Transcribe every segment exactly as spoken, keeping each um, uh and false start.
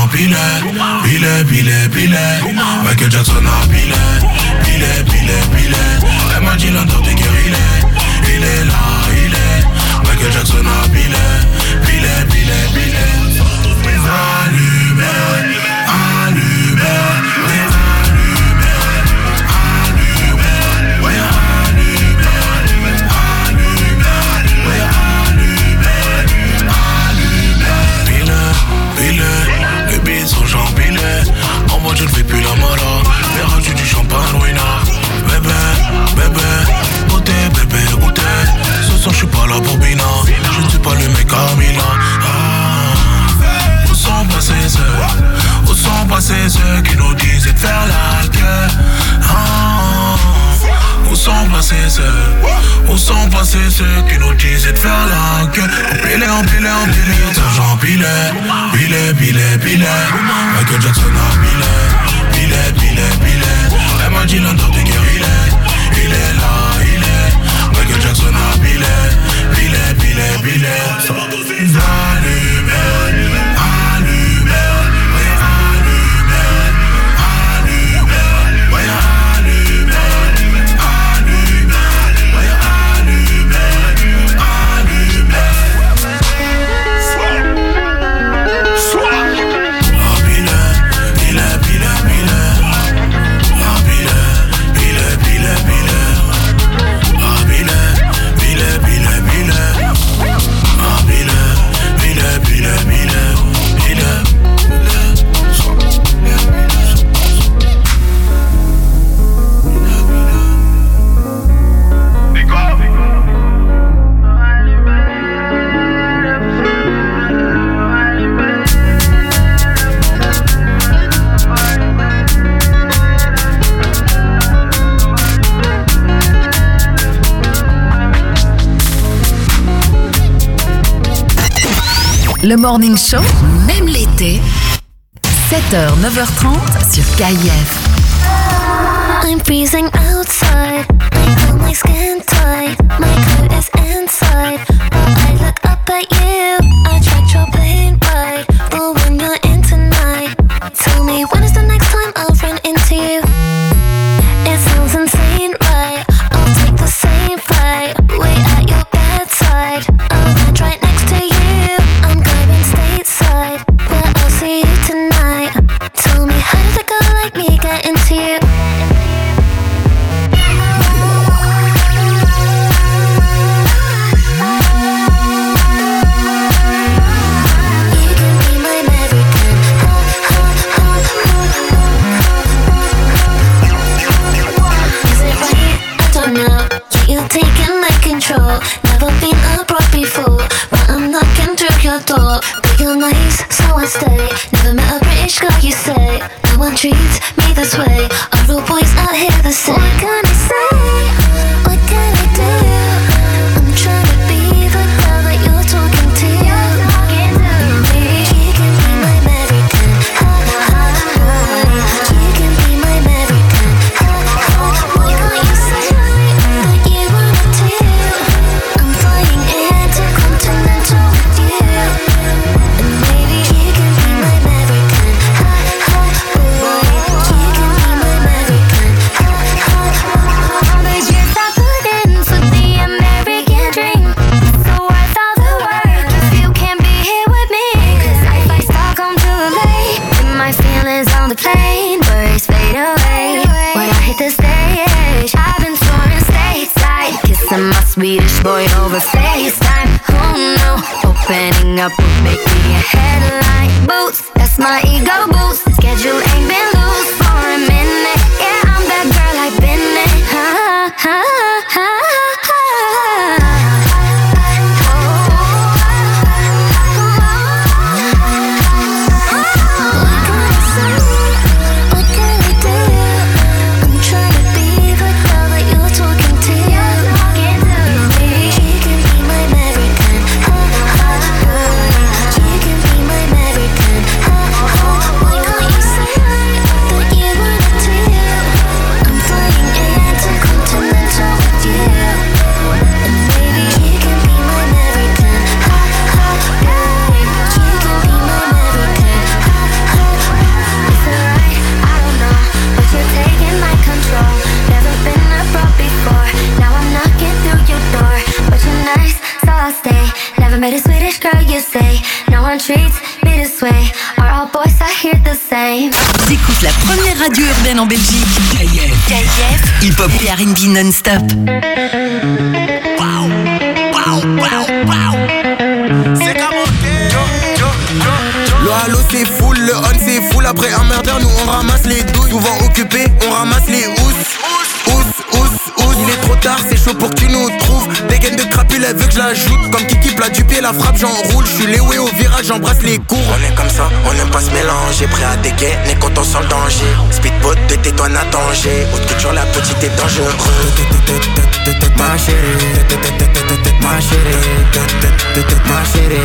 pile, pile, pile, pile. Michael Jackson a pile, pile, pile, pile. Elle m'a dit l'Undertaker il est, il est là, il est. Michael Jackson a pile, pile, pile, pile. Allumé, allumé, ouais, allumé, allumé, ouais, allumé, allumé, ouais, allumé, allumé. Pile, pile, les beats sont j'empilés. En moi je ne fais plus la mala. Verras-tu du champagne, ruina. Bébé, bébé, goûtez, bébé, goûtez. Ce soir je suis pas là pour Bina. Je ne suis pas le mec à Milan. Ah, où sont passés ceux, où sont passés ceux qui nous disaient de faire la gueule. Ah, où sont passés ceux, où sont passés ceux qui nous disaient de faire la gueule. Empilé, empilé, empilé, d'argent pilé, pilé, pilé, pilé. Michael Jackson a pilé, pilé, pilé, pilé. Elle m'a dit l'Undertaker il est, il est là, il est. Michael Jackson a pilé, pilé, pilé, pilé. Allumé, allumé, ouais, allumé, allumé, ouais, allumé, allumé, ouais, allumé, allumé. Soir, la pile, pile, pile, pile. La pile, pile, pile, pile. La pile, pile, pile, pile. La pile, pile, pile, pile, pile. Le Morning Show, même l'été, sept heures neuf heures trente sur K I F. I'm freezing outside, I feel my skin tight, my coat is inside, but I look up at you, I tracked your plane ride, but when you're in tonight, tell me when is the next time I'll run into you? It sounds insane, right? I'll take the same flight, wait at your bedside, I'll land right next to you, I'm going stateside, but I'll see you tonight. Tell me how did a girl like me get into you? Never been abroad before, but I'm knocking through your door. But you're nice, so I stay. Never met a British girl, you say. No one treats me this way. Are all boys out here the same? What can I say? What can I do? I'm trying to be the girl that you're talking to. Maybe you can be my American. Ha, ha, ha. You can be my American. Ha, ha. Why can't you say that you wanna do? I'm flying intercontinental with you, and maybe you can be my American. Ha, ha, boy. You can be my American. Ha, ha, ha. But you stop putting for the American dream. So worth all the work if you can't be here with me. 'Cause if I start come too late, then my feelings on the plane birds fade away. When I hit the stage, I've been touring stateside, kissing my Swedish boy over FaceTime. Oh no, opening up would make me a headline. Boots, that's my ego boost. Schedule ain't been loose for a minute. Yeah, I'm that girl I've been in. Ha, ha, ha, ha. What can I say? What can I do? I'm trying to be the girl that you're talking to. Maybe you can be my American. Ha, ha, ha. You can be my American. Ha, ha. Why can't you say that you wanna do? I'm flying intercontinental with treats me this way. Are all boys out here the same? T'écoutes la première radio urbaine en Belgique. K F. K F. Hip Hop et R and B non-stop. Wow, wow, wow, wow. C'est comme le halo c'est full, le on c'est full. Après un murder, nous on ramasse les douze. Souvent occupés, on ramasse les housses. Housse, housse, housse. Il est trop tard, c'est chaud pour que tu nous trouves. Des gaines de crapule, elle veut que je l'ajoute. Comme Kiki plat du pied, la frappe, j'enroule. J'suis léoué au virage, j'embrasse les cours. On est comme ça, on n'aime pas se mélanger. Prêt à dégainer quand on sent le danger. Speedboat de tais-toi, n'a danger. Haute couture, la petite est dangereuse. Ma chérie, ma chérie, ma chérie,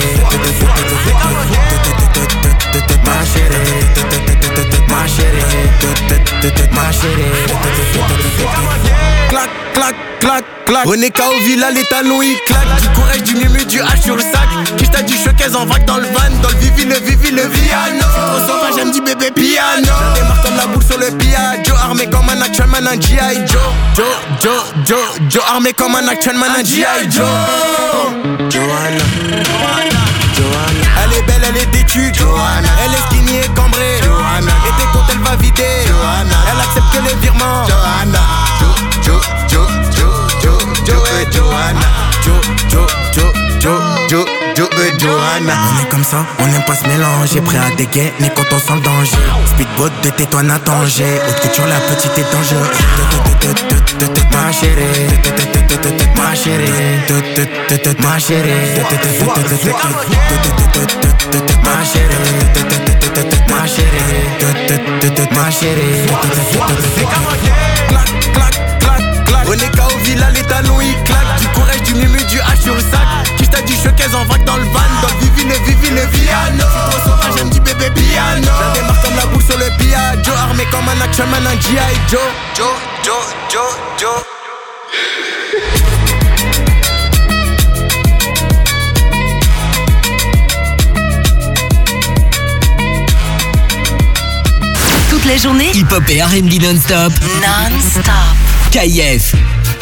ma chérie, ma chérie, ma chérie. Clac, clac, clac, clac. René K O Villa, les talons ils claquent. Du courage, du mumu, du H sur le sac. Qui t'a du showcase en vague dans le van. Dans le vivi, le vivi, le piano. Trop sauvage, elle me dit bébé piano. Je démarre comme la boule sur le piano. Armé comme un action man, un G I Joe. Joe, Joe, Joe, Joe. Armé comme un action man, un G I Joe. Johanna, Johanna, Johanna. Elle est belle, elle est têtue, Johanna. Elle est skinny et cambrée, Johanna. Et tes comptes, elle va vider, Johanna. Elle accepte que les virements, Johanna. Jo, Jo, Jo, Jo, Jo, Jo et Johanna. Jo, Jo, Jo, Jo, Jo, Jo et Johanna. On est comme ça, on n'aime pas se mélanger. Prêt à dégainer quand on sent le danger. Speedboat de tais-toi, n'a danger. Haute couture, la petite est dangereuse. Ma chérie, ma chérie, ma chérie, ma chérie, ma chérie, ma chérie. Clac, clac, clac, clac. René K O Villa, les talons ils claquent. Du courage, du mumu, du H sur le sac. Qui t'a du showcase en vague dans le van. Dans le vivi, le vivi, le piano. Trop sauvage, elle me dit bébé piano. Je démarre comme la boule sur le piano. Joe armé comme un action man, un G I Joe. Joe, Joe, Joe, Joe. Toute la journée, Hip Hop et R and B non-stop. Non-stop. K F.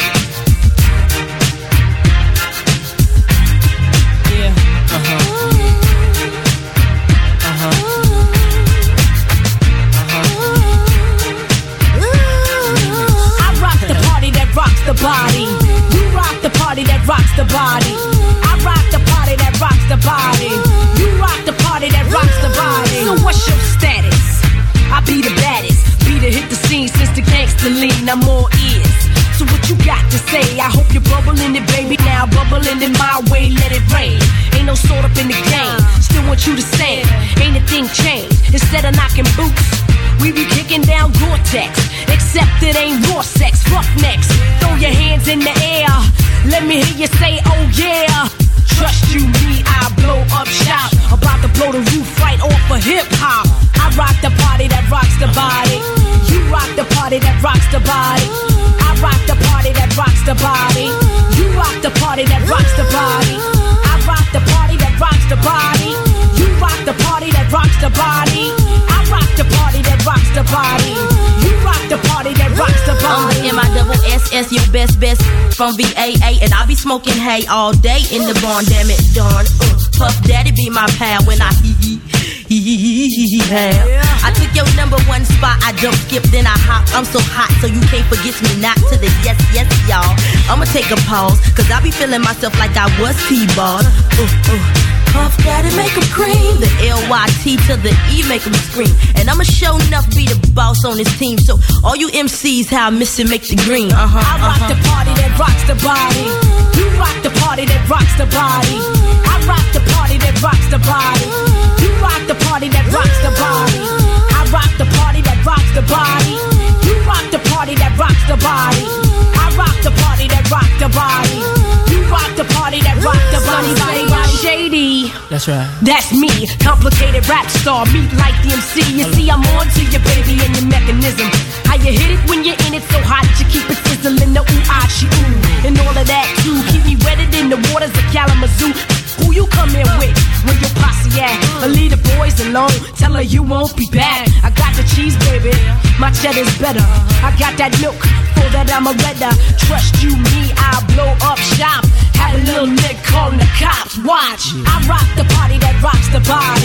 The body, you rock the party that rocks the body. I rock the party that rocks the body. You rock the party that rocks the body. So what's your status? I be the baddest, be the hit the scene since the gangster lean. I'm all ears. So what you got to say? I hope you're bubbling it, baby. Now bubbling in my way, let it rain. Ain't no sort up in the game. Still want you to stand. Ain't a thing changed. Instead of knocking boots, we be kicking down Gore-Tex. Except it ain't raw sex, roughnecks. Throw your hands in the air. Let me hear you say, oh yeah. Trust you, me, I blow up shop. About to blow the roof right off of hip-hop. I rock the party that rocks the body. You rock the party that rocks the body. I rock the party that rocks the body. You rock the party that rocks the body. I rock the party that rocks the body. You rock the party that rocks the body. I rock the party that rocks the body. You rock the party that rocks the body. I'm the M I double S S, your best best from V A A, and I be smoking hay all day in the barn. Damn it, darn. Uh, Puff Daddy be my pal when I hee hee hee hee hee hee hee. I took your number one spot, I jump, skip, then I hop. I'm so hot, so you can't forget me not to the yes, yes, y'all. I'ma take a pause, cause I be feeling myself like I was T-balled. Uh, uh. Puff Daddy make 'em cream. The L Y T to the E make 'em scream. And I'ma show enough be the boss on this team. So all you M Cs, how I miss it, make the green. Uh-huh, I rock uh-huh. the party that rocks the body. You rock the party that rocks the body. I rock the party that rocks the body. You rock the party that rocks the body. I rock the party that rocks the body. You rock the party that rocks the body. I rock the party that rocks the body. You rock the party that rocks the body. Body, body, shady. That's right. That's me, complicated rap star, meet like the M C. You see, I'm on to your baby and your mechanism. How you hit it when you're in it so hot, you keep it sizzling, the ooh, ah, she, ooh. And all of that too, keep me wetted in the waters of Kalamazoo. Who you come in with, where your posse at? But leave the boys alone, tell her you won't be back. I got the cheese, baby, my cheddar's better. I got that milk, for that I'm a redder. Trust you, me, I'll blow up shop. Have a little nigga calling the cops, watch. I rock the party that rocks the body.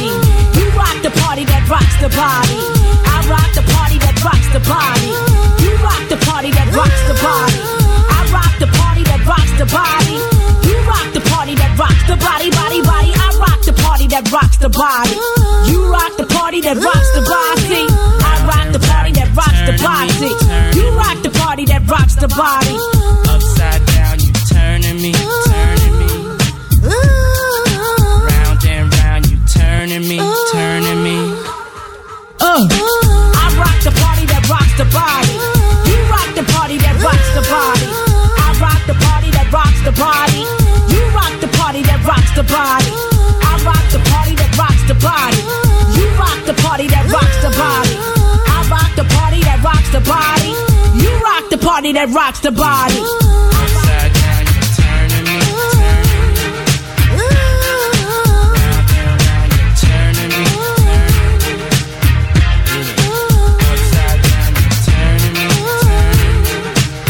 the body. I rock the party that rocks the body. You rock the party that rocks the body. I rock the party that rocks the body. You rock the party that rocks the body, body, body. I rock the party that rocks the body. You rock the party that rocks the body. I rock the party that rocks the body. You rock the party that rocks the body. Upside down, you turning me, turning me. Round and round, you turning me, turning me. Uh, I rock the party that rocks the body. You rock the party that rocks the body. I rock the party that rocks the body. You rock the party that rocks the body. I rock the party that rocks the body. You rock the party that rocks the body. I rock the party that rocks the body. You rock the party that rocks the body. Upside down, you turning me, turning me. Round and round, you turning me, turning me. Yeah. Upside down, you turning me, turning me.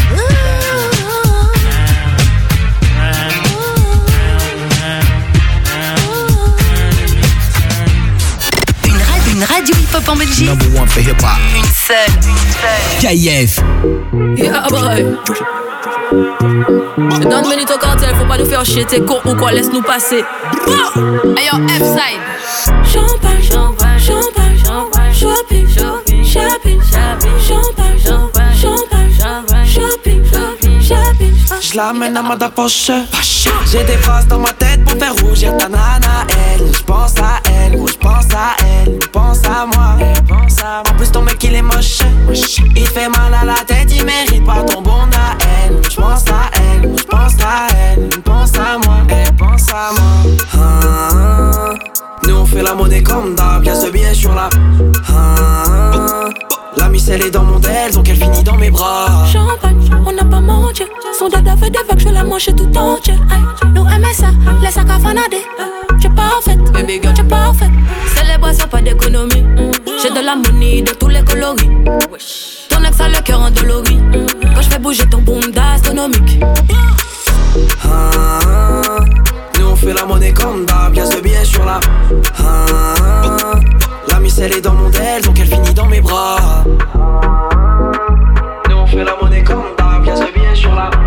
Round, round, round, round, turning me, turning me. Une radio, une radio hip-hop en Belgique. Number one for hip hop. Une seule. Une seule. K I F. Yeah, boy. Dans une minute au cartel, faut pas nous faire chier, t'es con ou quoi, laisse-nous passer. Ayo, F-side. Champagne, champagne, champagne, champagne, shopping, shopping, shopping, shopping, champagne, champagne, champagne, champagne, shopping, shopping, shopping. Je l'amène à ma poche. J'ai des phrases dans ma tête pour faire rougir ta nana, elle. J'pense à elle, ou j'pense à elle. Pense à moi, en plus ton mec il est moche. Il fait mal à la tête, il mérite pas ton bon à elle. J'pense à elle, j'pense à elle. Pense à moi, elle pense à moi. Ah, nous on fait la monnaie comme d'hab, y'a ce billet sur la. Ah, la miss elle est dans mon del, donc elle finit dans mes bras. Champagne, on n'a pas mangé. Son dada fait des vagues, je la mange tout entier. Nous aimons ça, les sacs à fanader. T'es parfaite, baby girl, t'es parfaite. C'est les boissons, pas d'économie. J'ai de la money de tous les coloris. Ton ex a le cœur endolori. Quand je fais bouger ton bunda astronomique. Ah, nous on fait la monnaie comme d'hab, y'a ce billet sur la. Ah, la miss elle est dans mon del, donc elle finit dans mes bras. Nous on fait la monnaie comme d'hab, y'a ce billet sur la.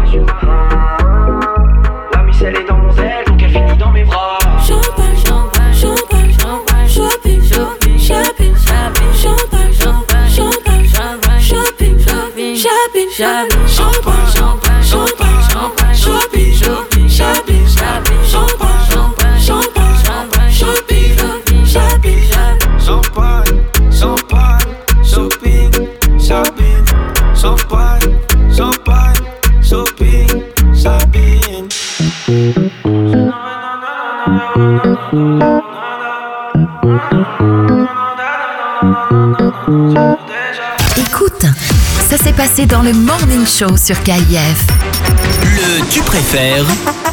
La miss elle est dans mon del, donc elle finit dans mes bras. Champagne, champagne, champagne, champagne, shopping, shopping, shopping, shopping, champagne, champagne, champagne, champagne, shopping, shopping, shopping, shopping, champagne, champagne, champagne, champagne, shopping, shopping, shopping, shopping, champagne, champagne, champagne, champagne, shopping, shopping, shopping, Champagne, champagne, shopping, shopping, champagne, champagne, shopping, shopping. Écoute, ça s'est passé dans le Morning Show sur K I F. Le tu préfères.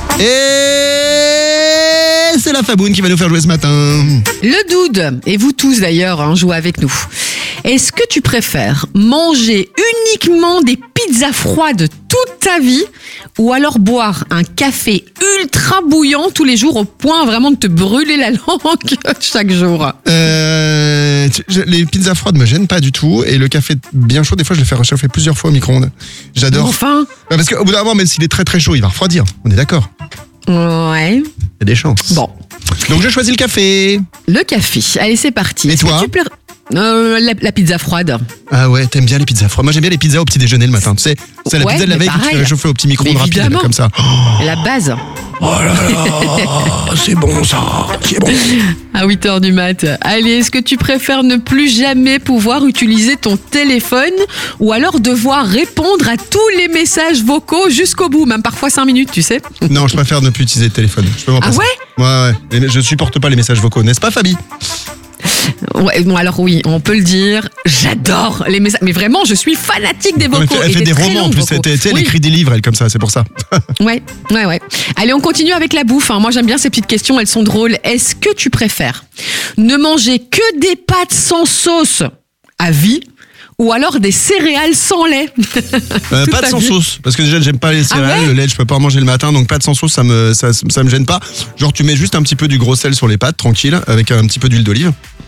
Et c'est la Faboune qui va nous faire jouer ce matin. Le Doud, et vous tous d'ailleurs, hein, jouez avec nous. Est-ce que tu préfères manger uniquement des pizzas froides toute ta vie ou alors boire un café ultra bouillant tous les jours au point vraiment de te brûler la langue chaque jour? Euh, les pizzas froides me gênent pas du tout et le café bien chaud, des fois je le fais réchauffer plusieurs fois au micro-ondes. J'adore. Enfin. Ouais, parce qu'au bout d'un moment, même s'il est très très chaud, il va refroidir. On est d'accord? Ouais. Il y a des chances. Bon. Donc je choisis le café. Le café. Allez, c'est parti. Et Est-ce toi que tu pla- euh, la, la pizza froide. Ah ouais, t'aimes bien les pizzas froides. Moi j'aime bien les pizzas au petit déjeuner le matin. Tu sais, c'est la Ouais, pizza de la mais veille que tu pareil. fais réchauffer au petit micro-ondes Mais rapide évidemment. comme ça. Oh, La base. oh là là, c'est bon ça, c'est bon. À huit heures du mat. Allez, est-ce que tu préfères ne plus jamais pouvoir utiliser ton téléphone ou alors devoir répondre à tous les messages vocaux jusqu'au bout, même parfois cinq minutes, tu sais? Non, je préfère ne plus utiliser le téléphone. Je peux m'en Ah passer. ouais? Ouais, ouais. Mais je supporte pas les messages vocaux, n'est-ce pas, Fabi? Ouais, bon alors oui, on peut le dire, j'adore les messages, mais vraiment je suis fanatique des Non, vocaux. elle fait, elle et fait des très romans en longs plus. vocaux. Tu sais, elle Oui. écrit des livres, elle, comme ça, c'est pour ça. Ouais, ouais, ouais. Allez, on continue avec la bouffe. hein. Moi, j'aime bien ces petites questions, elles sont drôles. Est-ce que tu préfères ne manger que des pâtes sans sauce à vie ou alors des céréales sans lait? Euh, Toute pas de ta sans vie. sauce, parce que déjà j'aime pas les céréales, Ah ouais le lait je peux pas en manger le matin, donc pas de sans sauce, ça me ça, ça me gêne pas. Genre tu mets juste un petit peu du gros sel sur les pâtes, tranquille, avec un petit peu d'huile d'olive.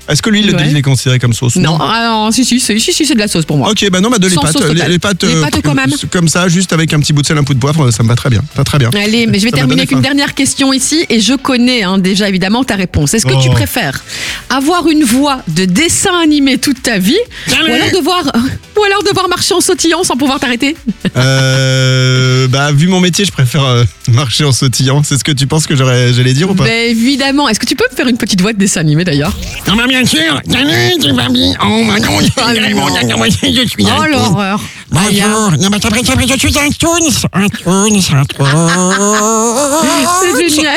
Est-ce que l'huile Ouais. d'olive est considérée comme sauce? Non, ah non, si, si, si, si, si, c'est de la sauce pour moi. Ok, bah non, bah de les Sans pâtes, sauce les, totale. les pâtes, Les euh, pâtes quand même. comme ça, juste avec un petit bout de sel, un peu de poivre, ça me va très bien, pas très bien. Allez, mais je vais Ça m'a terminer donné avec une faim. dernière question ici et je connais hein, déjà évidemment ta réponse. Est-ce que tu Oh. préfères avoir une voix de dessin animé toute ta vie ou alors, devoir, ou alors devoir marcher en sautillant sans pouvoir t'arrêter? Euh, bah vu mon métier, je préfère euh, marcher en sautillant. C'est ce que tu penses que j'aurais, j'allais dire ou pas? Ben évidemment. Est-ce que tu peux me faire une petite voix de dessin animé d'ailleurs? Ah bah bien sûr. Salut, tu vas bien? Oh bah non, Ah, non. je suis un Oh Toon. l'horreur. Bonjour. Non, mais c'est vrai, c'est vrai, je suis un Toon. Un Toon, c'est un Toon. C'est génial.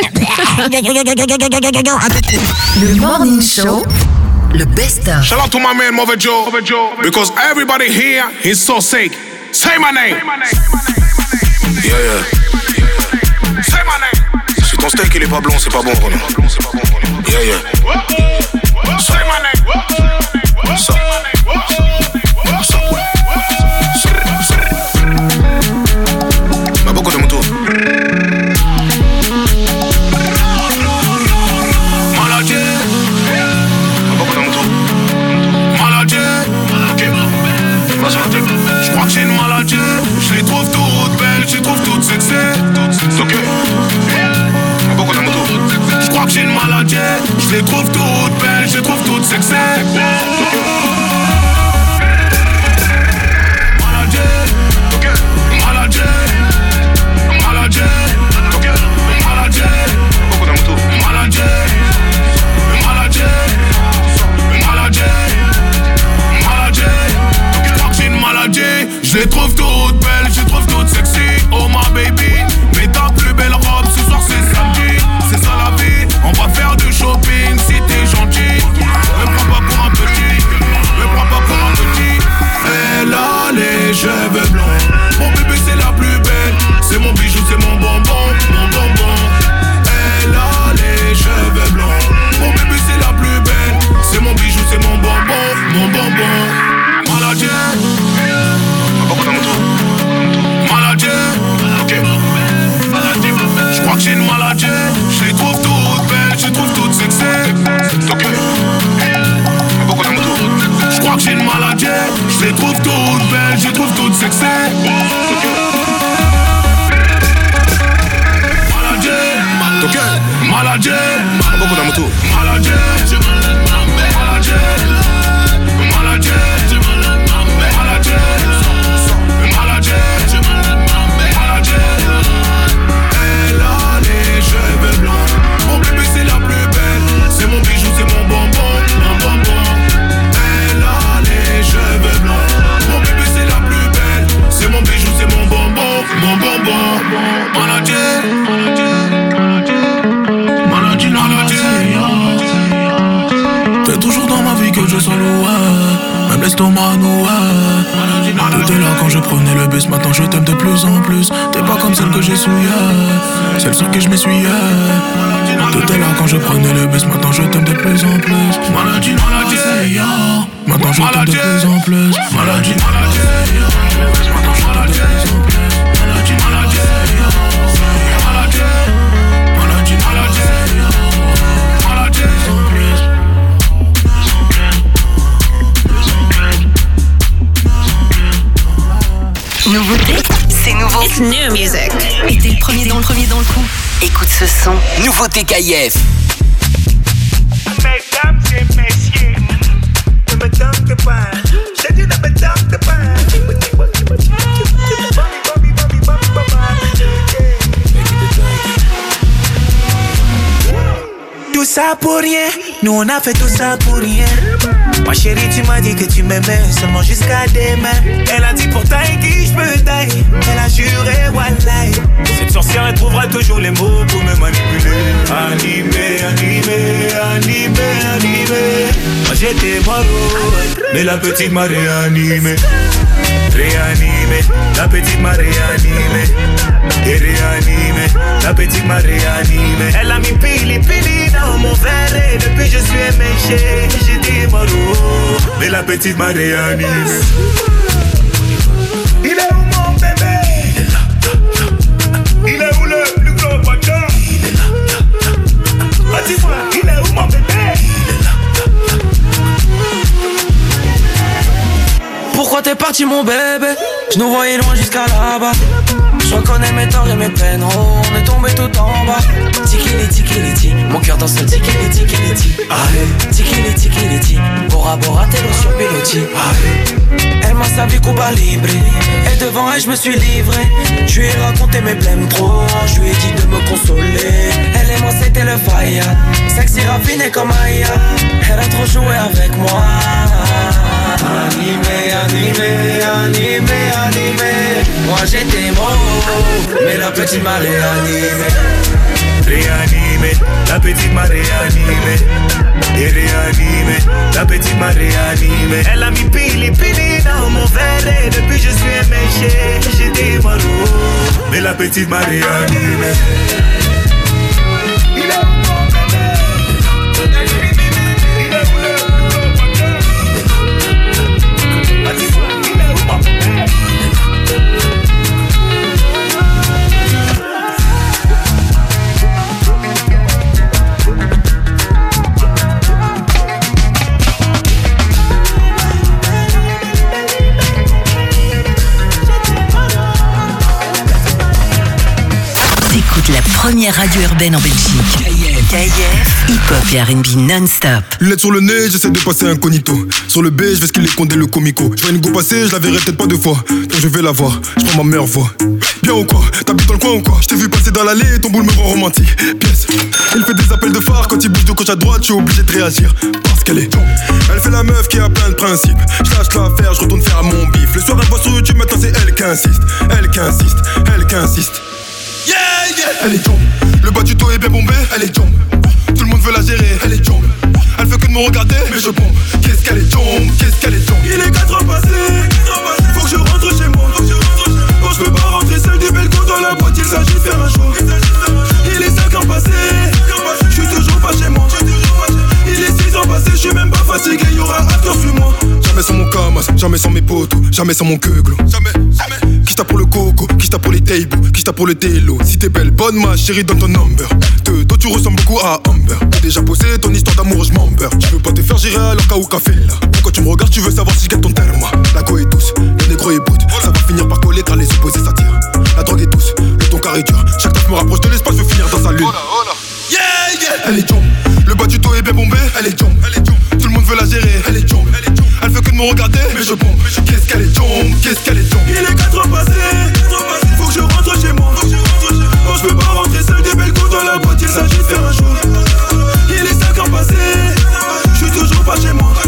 Le Morning Show, le best-of. Shout out to my man Mother Joe, because everybody here is so sick. Say my name. Yeah, yeah. Say my name. Si ton steak il est pas blond, c'est pas bon, Renan. Yeah, yeah. Say my name. So. So. So. Ma beaucoup de moto. Maladie. Ma beaucoup de moto. Maladie. Ok. Je crois que j'ai une maladie. Je les trouve toutes belles, je les trouve toutes sexy. Ok. Ma beaucoup de moto. Je crois que j'ai une maladie. Je les trouve toutes belles, je les trouve toutes sexy. Je les trouve toutes belles, je les trouve toutes sexy. Oh ma baby, mets ta plus belle robe, ce soir c'est samedi. C'est ça la vie, on va faire du shopping si t'es gentil. Me prends pas pour un petit, me prends pas pour un petit. Elle a les cheveux blancs, mon bébé c'est la plus belle. C'est mon bijou, c'est mon bonbon, mon bonbon. Elle a les cheveux blancs, mon bébé c'est la plus belle. C'est mon bijou, c'est mon bonbon, mon bonbon. Maladie. Maladie, ok. Je crois que j'ai une maladie. Je les trouve toutes belles, je les trouve toutes sexy. Ok. Beaucoup de moto. Je crois que j'ai une maladie. Je les trouve toutes belles, je les trouve toutes sexy. Ok. Maladie, ok. Maladie. Beaucoup de moto. Maladie, maladie, maladie. Elle a les cheveux blancs, mon bébé c'est la plus belle. C'est mon bijou, c'est mon bonbon, mon bonbon. Elle a les cheveux blancs, mon bébé c'est la plus belle. C'est mon bijou, c'est mon bonbon, mon bonbon. Maladie, maladie, maladie. T'es toujours dans ma vie que je sens loin, même l'estomac noué. T'étais là quand je prenais le bus, maintenant je t'aime de plus en plus. T'es pas comme celle que j'ai souillée, celle sur qui je m'essuyais. T'étais là quand je prenais le bus, maintenant je t'aime de plus en plus. Maladie, maladie, maintenant je t'aime de plus en plus. Maladie, maladie, maintenant je t'aime de plus en plus. Maladie, maladie, maladie, maladie, maladie, maladie. Nouveauté, c'est nouveau. It's new music. Et t'es le premier dans le premier dans le coup. Écoute ce son. Nouveauté K I F. Mesdames et messieurs, ne me tente pas. Je dis ne me tente pas. Tout ça pour rien, nous on a fait tout ça pour rien. Ma chérie, tu m'as dit que tu m'aimais seulement jusqu'à demain. Elle a dit pour taille qui je peux tailler. Elle a juré, wallahi. Cette sorcière, elle trouvera toujours les mots pour me manipuler. Animé, animé, animé, animé. Moi j'étais mort, mais la petite m'a réanimé. Réanimé, la petite m'a réanimé. Et réanimé, la petite m'a réanimé. Elle a mis pili pili dans mon verre et depuis je suis éméché. J'ai dit moro, mais la petite m'a réanimé. Il est où mon bébé? Il est là, là, là. Il est où le plus gros bâtard? Il est là, là, là. Oh, dis-moi, il est où mon bébé? Il est là, là, là. t'es parti mon bébé, je nous voyais loin jusqu'à là-bas. Je reconnais mes torts et mes peines, oh on est tombé tout en bas. Tikili tikili, mon cœur danse le tikili tikili. Tikili tikili, Bora Bora t'es l'eau sur pilotis. Elle m'a servi Cuba Libre, et devant elle je me suis livré. Je lui ai raconté mes blèmes trop, je lui ai dit de me consoler. Elle et moi c'était le fire, sexy raffiné comme Aya. Elle a trop joué avec moi. Animé, animé, animé, animé. Moi j'étais mort, mais la petite m'a réanimé. Réanimé, la petite m'a réanimé. Et réanimé, la petite m'a réanimé. Elle a mis pili pili dans mon verre et depuis je suis éméché. J'étais mort, mais la petite m'a réanimé. La première radio urbaine en Belgique. K F, hip-hop et R and B non-stop. Lunettes sur le nez, j'essaie de passer incognito. Sur le B, je vais scaler condé le comico. Je vois une go passer, je la verrai peut-être pas deux fois. Donc je vais la voir, je prends ma meilleure voix. Bien ou quoi? T'habites dans le coin ou quoi? Je t'ai vu passer dans l'allée, ton boule me rend romantique. Pièce. Il fait des appels de phare, quand il bouge de gauche à droite, je suis obligé de réagir. Parce qu'elle est. Elle fait la meuf qui a plein de principes. Je lâche l'affaire, je retourne faire mon bif. Le soir elle voit sur YouTube, maintenant c'est elle qui insiste. Elle qui insiste, elle qui insiste. Yeah, yeah. Elle est jump. Le bas du dos est bien bombé, elle est jump. Tout le monde veut la gérer, elle est jump. Elle veut que de me regarder, mais je bombe. Qu'est-ce qu'elle est jump, qu'est-ce qu'elle est jump. Il est quatre heures passées, faut que je rentre chez moi. Quand je peux pas rentrer seul du balcon dans la boîte, il s'agit de faire un show. Il est cinq ans passés, je suis toujours pas chez moi. Il est six ans passés, je suis même pas fatigué, y'aura acteur sur moi. Jamais sans mon camas, jamais sans mes potos, jamais sans mon queuglo. Jamais, jamais. Qui t'a pour le coco, qui t'a pour les tables, qui t'a pour le télo. Si t'es belle, bonne ma chérie, donne ton number. De dos tu ressembles beaucoup à Amber. T'as déjà posé ton histoire d'amour, je m'en beurre. Tu veux pas te faire gérer alors qu'à ou café là. Pourquoi tu me regardes, tu veux savoir si je gagne ton terme. La go est douce, le négro est bout. Ça va finir par coller car les opposés s'attirent. La drogue est douce, le ton carré dur. Chaque taf me rapproche de l'espace, veut finir dans sa lune. Yeah, yeah. Elle est jump. Le bas du dos est bien bombé, elle est jump. Elle est jump. Tout le monde veut la gérer, elle est jump. Elle est jump. Elle veut que de me regarder, mais je bombe. Qu'est-ce qu'elle est jump, qu'est-ce qu'elle est jump. Il est quatre heures passées, faut que je rentre chez moi. Quand je peux pas rentrer seul des belles coups dans la boîte, il s'agit de faire un show. Il est cinq ans passés, je suis toujours pas chez moi.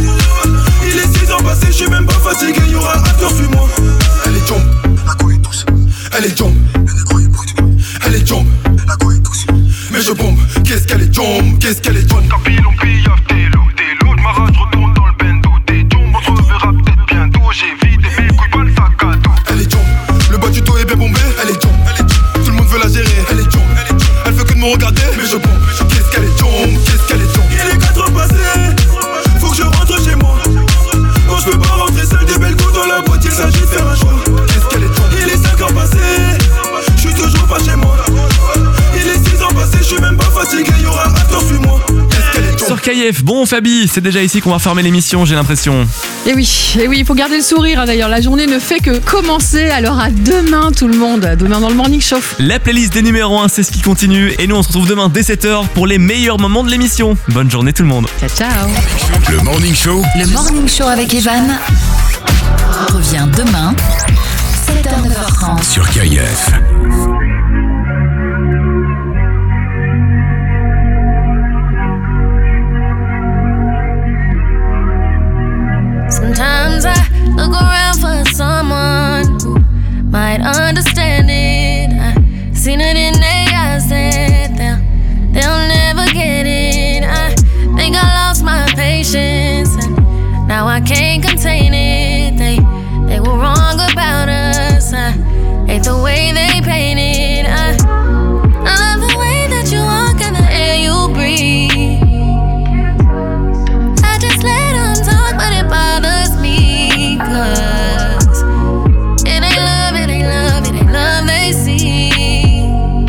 Il est six ans passés, je suis même pas fatigué, y'aura acteur sur moi. Elle est jump, la go est douce. Elle est jump, le négro est brut. Elle est jump, la go est douce. Mais je bombe, qu'est-ce qu'elle est jump, qu'est-ce qu'elle est jump. Tapis, on pillave tes lots, tes lots de marage, je retourne dans le bendo. Tes jump, on se reverra peut-être bientôt. J'ai vidé mes couilles, pas le sac à dos. Elle est jump, le bas du dos est bien bombé. Elle est jump, elle est jump. Tout le monde veut la gérer, elle est jump, elle est jump. Elle veut que de me regarder, mais je bombe. Qu'est-ce qu'elle est jump, qu'est-ce qu'elle est jump. Il est quatre heures passées, faut que je rentre chez moi. Quand je peux pas rentrer seul des belles coups dans la boîte, il s'agit de faire un show. Qu'est-ce qu'elle est jump. Il est cinq ans passés, je suis toujours pas chez moi. Il est six ans passés, je suis même pas fatigué, y'aura acteur sur moi. Qu'est-ce qu'elle est jump. Sur K F, bon Fabi, c'est déjà ici qu'on va fermer l'émission, j'ai l'impression. Et oui, et oui, il faut garder le sourire hein, d'ailleurs. La journée ne fait que commencer. Alors à demain tout le monde, à demain dans le Morning Show. La playlist des numéros un, c'est ce qui continue. Et nous on se retrouve demain dès sept heures pour les meilleurs moments de l'émission. Bonne journée tout le monde. Ciao ciao. Le Morning Show. Le Morning Show avec Evan revient demain, sept heures neuf heures trente. Sur K F. Sometimes I look around for someone who might understand it. I've seen it in their eyes that they'll, they'll never get it. I think I lost my patience and now I can't contain it. They, they were wrong about us. I hate the way they painted. I, I love the way that you walk and the air you breathe. I just let them talk, but it bothers me, cause it ain't love, it ain't love, it ain't love they see.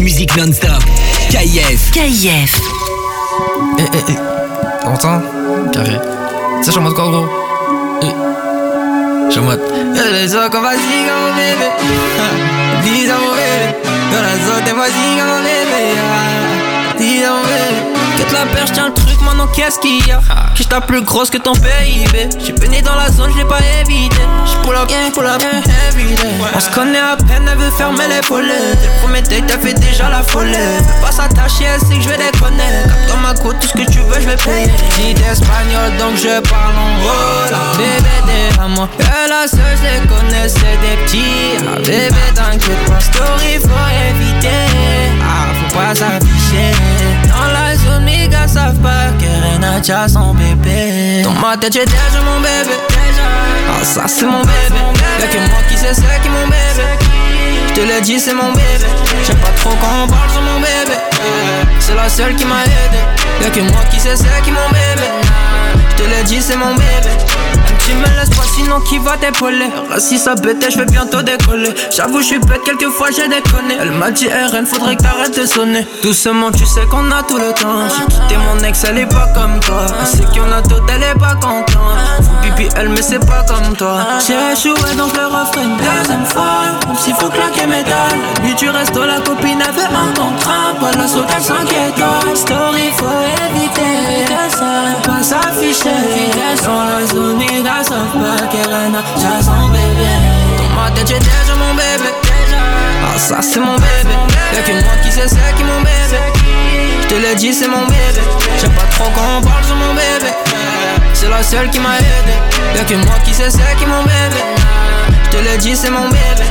musique non-stop. K I F. K I F. Eh, eh, eh. T'entends? Carré. Ça, je suis en mode quoi, gros? Eh. Je suis en mode. Eh, les autres, comme vas-y, comme bébé. Dis à mon bébé. Dans la zone, t'es vas-y, comme bébé. Dis à mon bébé. Quitte la perche, tiens le truc, maintenant qu'est-ce qu'il y a? Que je tape plus grosse que ton P I B. J'suis baigné dans la zone, j'l'ai pas évité. J'pull up, j'pull up, every day. On se connaît à peine, elle veut fermer les volets. Dès le premier date, t'as fait déjà la folie. Fais pas s'attacher, elle sait que j'vais déconner. Capte dans ma côte, tout ce que tu veux, j'vais payer. J'ai d'espagnol, donc je parle en rola. Bébé, derrière que la seule, j'les connais, c'est des petits. Ah, bébé, t'inquiète pas, story, faut éviter. Ah, faut pas s'afficher. Dans la zone, mes gars savent pas que Rena tient son bébé. Dans ma tête, j'ai déjà mon bébé. Ah, ça, c'est mon bébé. Y'a que moi qui sais, c'est qui mon bébé. J'te l'ai dit, c'est mon bébé. J'aime pas trop quand on parle sur mon bébé. C'est la seule qui m'a aidé. Y'a que moi qui sais, c'est qui mon bébé. J'te l'ai dit, c'est mon bébé. Tu me laisses pas, sinon qui va t'épauler? Si ça pète, je vais bientôt décoller. J'avoue, je suis bête, quelquefois j'ai déconné. Elle m'a dit, R N, faudrait que t'arrêtes de sonner. Doucement, tu sais qu'on a tout le temps. J'ai quitté mon ex, elle est pas comme toi. Elle sait qu'il y en a d'autres, elle est pas contente. Faut pipi, elle, mais c'est pas comme toi. J'ai échoué, donc le refrain une deuxième fois. Même s'il faut claquer mes dalles. Lui, tu restes la copine, elle veut un contrat. Pas la saute, elle s'inquiète. Story, faut éviter. Pas s'afficher. Dans la zone, ils savent pas qu'Elena, j'ai son bébé. Dans ma tête, j'ai déjà mon bébé. Ah, ça, c'est mon bébé. Y'a que moi qui sais, c'est qui mon bébé. J'te l'ai dit, c'est mon bébé. J'aime pas trop quand on parle sur mon bébé. C'est la seule qui m'a aidé. Y'a que moi qui sais, c'est qui mon bébé. J'te l'ai dit, c'est mon bébé.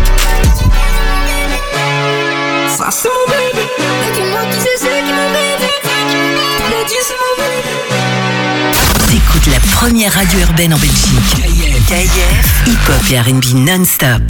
Ça, c'est mon bébé. Y'a que moi qui sais, c'est qui mon bébé. J'te l'ai dit, c'est mon bébé. T'écoutes la première radio urbaine en Belgique. K I F. K I F. Hip-hop et R and B non-stop.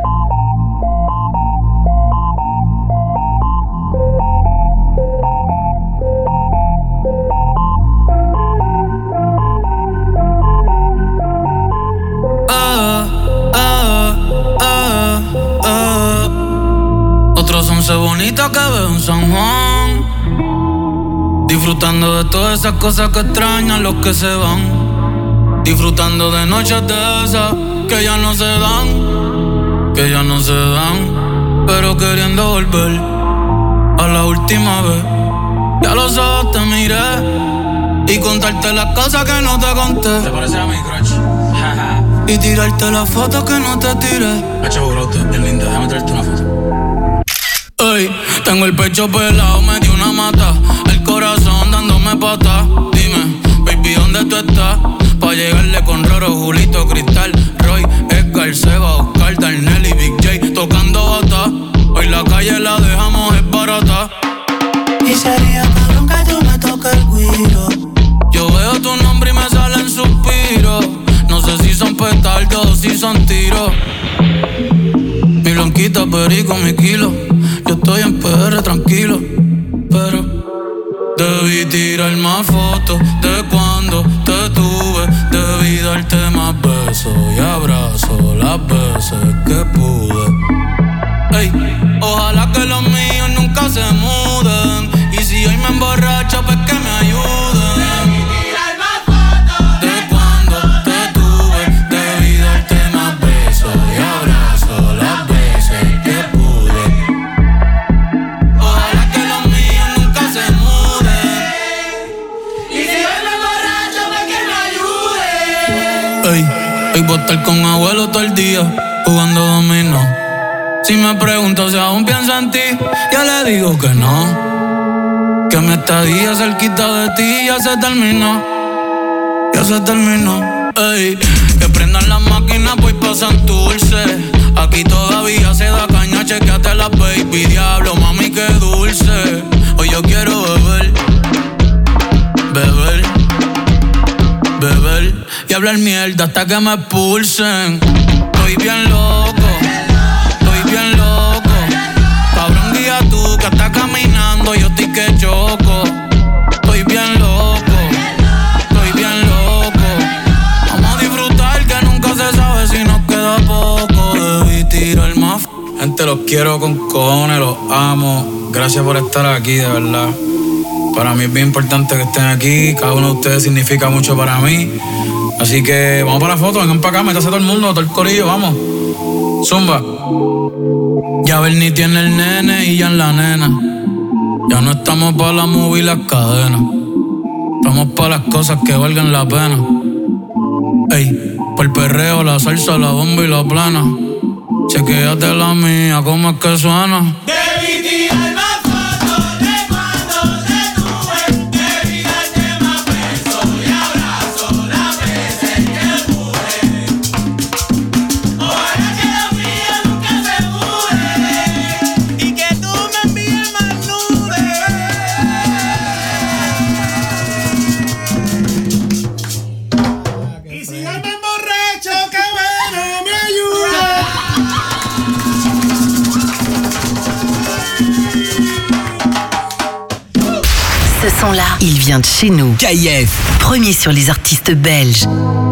Ah, ah, ah, ah. Otros once bonitas que veo en San Juan. Disfrutando de todas esas cosas que extrañan los que se van. Disfrutando de noches de esas que ya no se dan, que ya no se dan. Pero queriendo volver a la última vez. Ya los ojos te miré y contarte las cosas que no te conté. ¿Te parece a mi crush? Y tirarte las fotos que no te tiré. Hacho, brote, bien linda, déjame traerte una foto. Ey, tengo el pecho pelado, me dio una mata. El corazón dándome pata. Dime, baby, ¿dónde tú estás? Pa' llegarle con Roro, Julito, Cristal, Roy, Edgar, Seba, Oscar, Darnell y Big J tocando bata. Hoy la calle la dejamos es barata. Y sería cabrón que tú me toques el guiro. Yo veo tu nombre y me salen suspiros. No sé si son petardos o si son tiros. Mi blanquita, perico, mi kilo. Yo estoy en P R tranquilo, pero debí tirar más fotos de cuando te tuve. Debí darte más besos y abrazos las veces que pude. Ey, ojalá que los míos nunca se muden. Y si hoy me emborracho, pues que me ayuden. Hoy voy a estar con abuelo todo el día jugando dominó. Si me pregunto si aún pienso en ti, ya le digo que no. Que mi estadía cerquita de ti ya se terminó. Ya se terminó. Ey, que prendan las máquinas, pues pasan dulce. Aquí todavía se da caña, chequeate la baby. Diablo, mami, qué dulce. Hoy yo quiero beber, beber, beber y hablar mierda hasta que me expulsen. Estoy bien loco, estoy bien loco. Cabrón, guía tú que estás caminando, yo estoy que choco. Estoy bien loco, estoy bien loco. Vamos a disfrutar que nunca se sabe si nos queda poco. Debí tirar más Gente, los quiero con cojones, los amo. Gracias por estar aquí, de verdad. Para mí es bien importante que estén aquí. Cada uno de ustedes significa mucho para mí. Así que vamos para la foto, vengan para acá, métase todo el mundo, todo el corillo, vamos. Zumba. Ya Bernie tiene el nene y ya en la nena. Ya no estamos para la movie y las cadenas. Estamos para las cosas que valgan la pena. Ey, por el perreo, la salsa, la bomba y la plana. Chequéate la mía, cómo es que suena. Debí tirarme fotos de cuando te tuve. Debí darte más besos y abrazos las veces que pude. Ojalá que lo mío nunca se mude y que tú me envíes más nudes. Y si yo me emborracho, que bueno me ayuda. Ce son-là, il vient de chez nous. K I F, premier sur les artistes belges.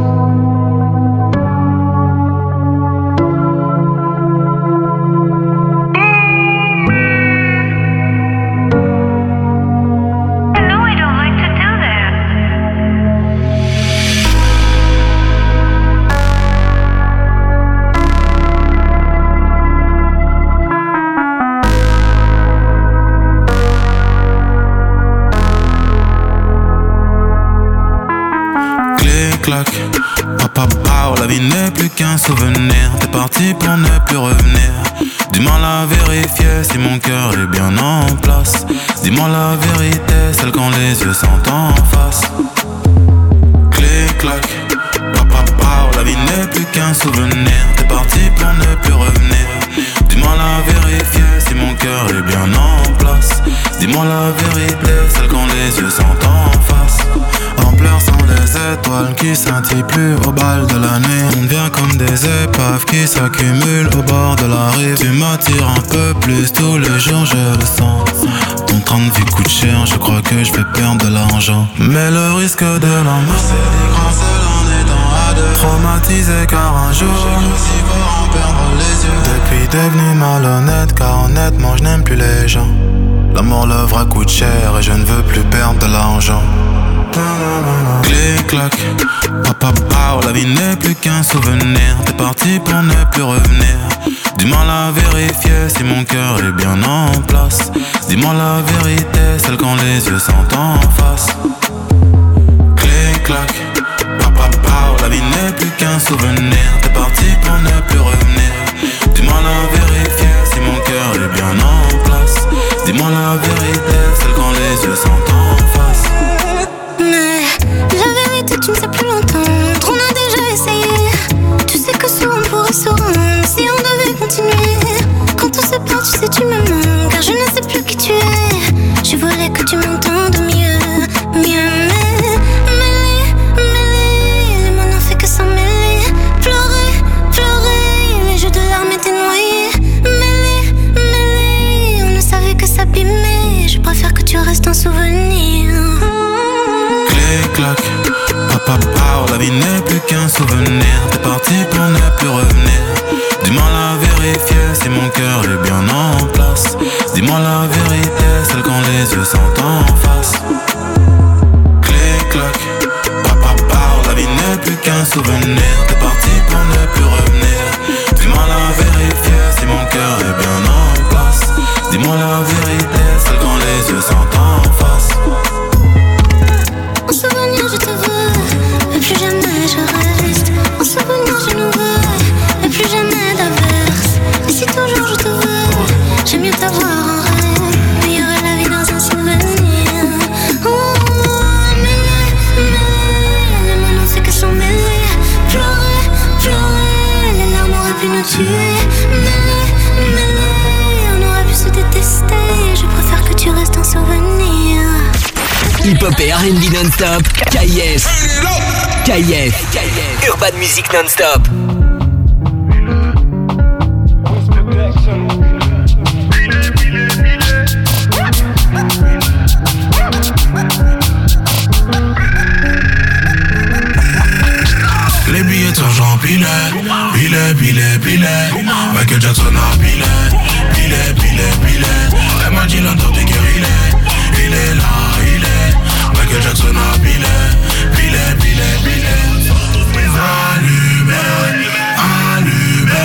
Clac, papa, papa, la vie n'est plus qu'un souvenir. T'es parti pour ne plus revenir. Dis-moi la vérité, si mon cœur est bien en place. Dis-moi la vérité, celle quand les yeux sont en face. Clic, clac, papa, papa, la vie n'est plus qu'un souvenir. T'es parti pour ne plus revenir. Dis-moi la vérité, si mon cœur est bien en place. Dis-moi la vérité, celle quand les yeux sont en face. En pleurs sont des étoiles qui scintillent plus au bal de la nuit. On devient comme des épaves qui s'accumulent au bord de la rive. Tu m'attires un peu plus tous les jours, je le sens. Ton train de vie coûte cher, je crois que je vais perdre de l'argent. Mais le risque de l'amour, c'est des grands seuls en étant à deux. Traumatisé car un jour, j'ai aussi fort en perdre les yeux. Depuis devenu malhonnête car honnêtement je n'aime plus les gens. L'amour, le vrai coûte cher et je ne veux plus perdre de l'argent. Clic, clac, papa, papa, la vie n'est plus qu'un souvenir. T'es parti pour ne plus revenir. Dis-moi la vérité, si mon cœur est bien en place. Dis-moi la vérité, celle quand les yeux sont en face. Clic, clac, papa, papa, la vie n'est plus qu'un souvenir. T'es parti pour ne plus revenir. Dis-moi la vérité, si mon cœur est bien en place. Dis-moi la vérité, celle quand les yeux sont en face. Mais la vérité tu ne sais plus l'entendre. On a déjà essayé. Tu sais que souvent on pourrait se rendre si on devait continuer. Quand on se perd tu sais tu me manques. Car je ne sais plus qui tu es. Je voulais que tu m'entendes mieux. Mieux mais mêlé, mêlé. Les mots n'ont fait que s'en mêler. Pleurer, pleurer. Les jeux de larmes étaient noyés. Mêlé, mêlé. On ne savait que s'abîmer. Je préfère que tu restes un souvenir. Clic, clac, papa, papa, la vie n'est plus qu'un souvenir. T'es parti pour ne plus revenir. Dis-moi la vérité, si mon cœur est bien en place. Dis-moi la vérité, celle quand les yeux sont en face. Clic, clac, papa, papa, la vie n'est plus qu'un souvenir. T'es parti pour ne plus revenir. Dis-moi la vérité, si mon cœur est bien en place. Dis-moi la vérité, celle quand les yeux sont en face. En souvenir je te veux, mais plus jamais je reste. En souvenir je nous veux, mais plus jamais d'averse. Et si toujours je te veux, j'aime mieux t'avoir en rêve. Meilleure est la vie dans un souvenir. Oh, mêlé, mêlé, les mots n'ont fait que s'en mêler. Pleurer, pleurer, les larmes auraient pu nous tuer. Mêlé, mêlé, on aurait pu se détester. Je préfère que tu restes un souvenir. Hip-hop et R and B non-stop, K I F. K I F, Urban Music non-stop. Les billets de j'empilais. Billet, billet, billet. Michael Jackson a billet. Billet, billet, billet. Elle m'a dit l'Undertaker il est. Il est là, il est. Michael Jackson a billet. Billet, billet, billet. Allumé, allumé.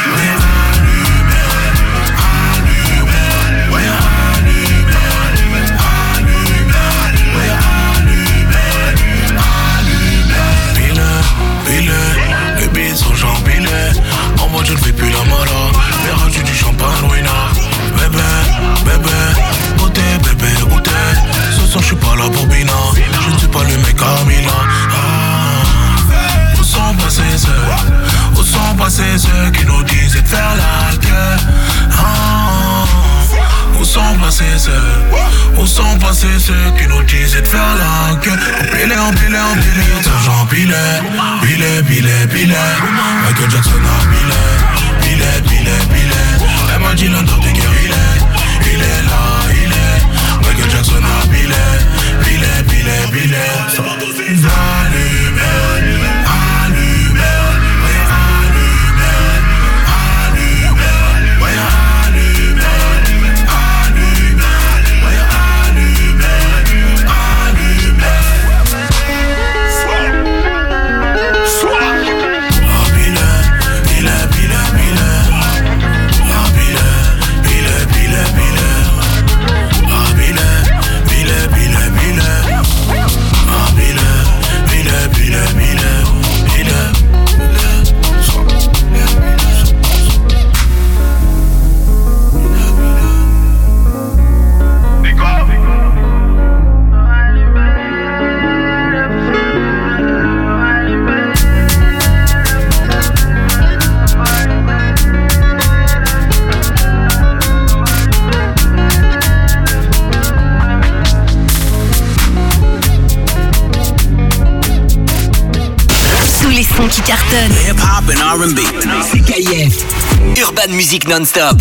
Les billes sont j'empilés. En mode je ne fais plus la mala. Verras-tu du champagne, ruina. Bébé, bébé, goûtez, bébé, goûtez. Ce soir je suis pas là pour Bina. Je ne suis pas le mec à Mina. Ah. Où sont passés ceux, où sont passés ceux qui nous disaient de faire la gueule. Ah. Où sont passés ceux, où sont passés ceux qui nous disaient de faire la gueule. Empilé, empilé, empilé, j'en empilé. Billet, billet, billet. Michael Jackson a billet. Billet, billet, billet. Elle m'a dit l'Undertaker il est. Il est là, il est. Michael Jackson a billet. Billet, billet, billet. Allumé, allumé. Qui cartonne. Hip hop and R and B. C'est K F. Urban Music non-stop.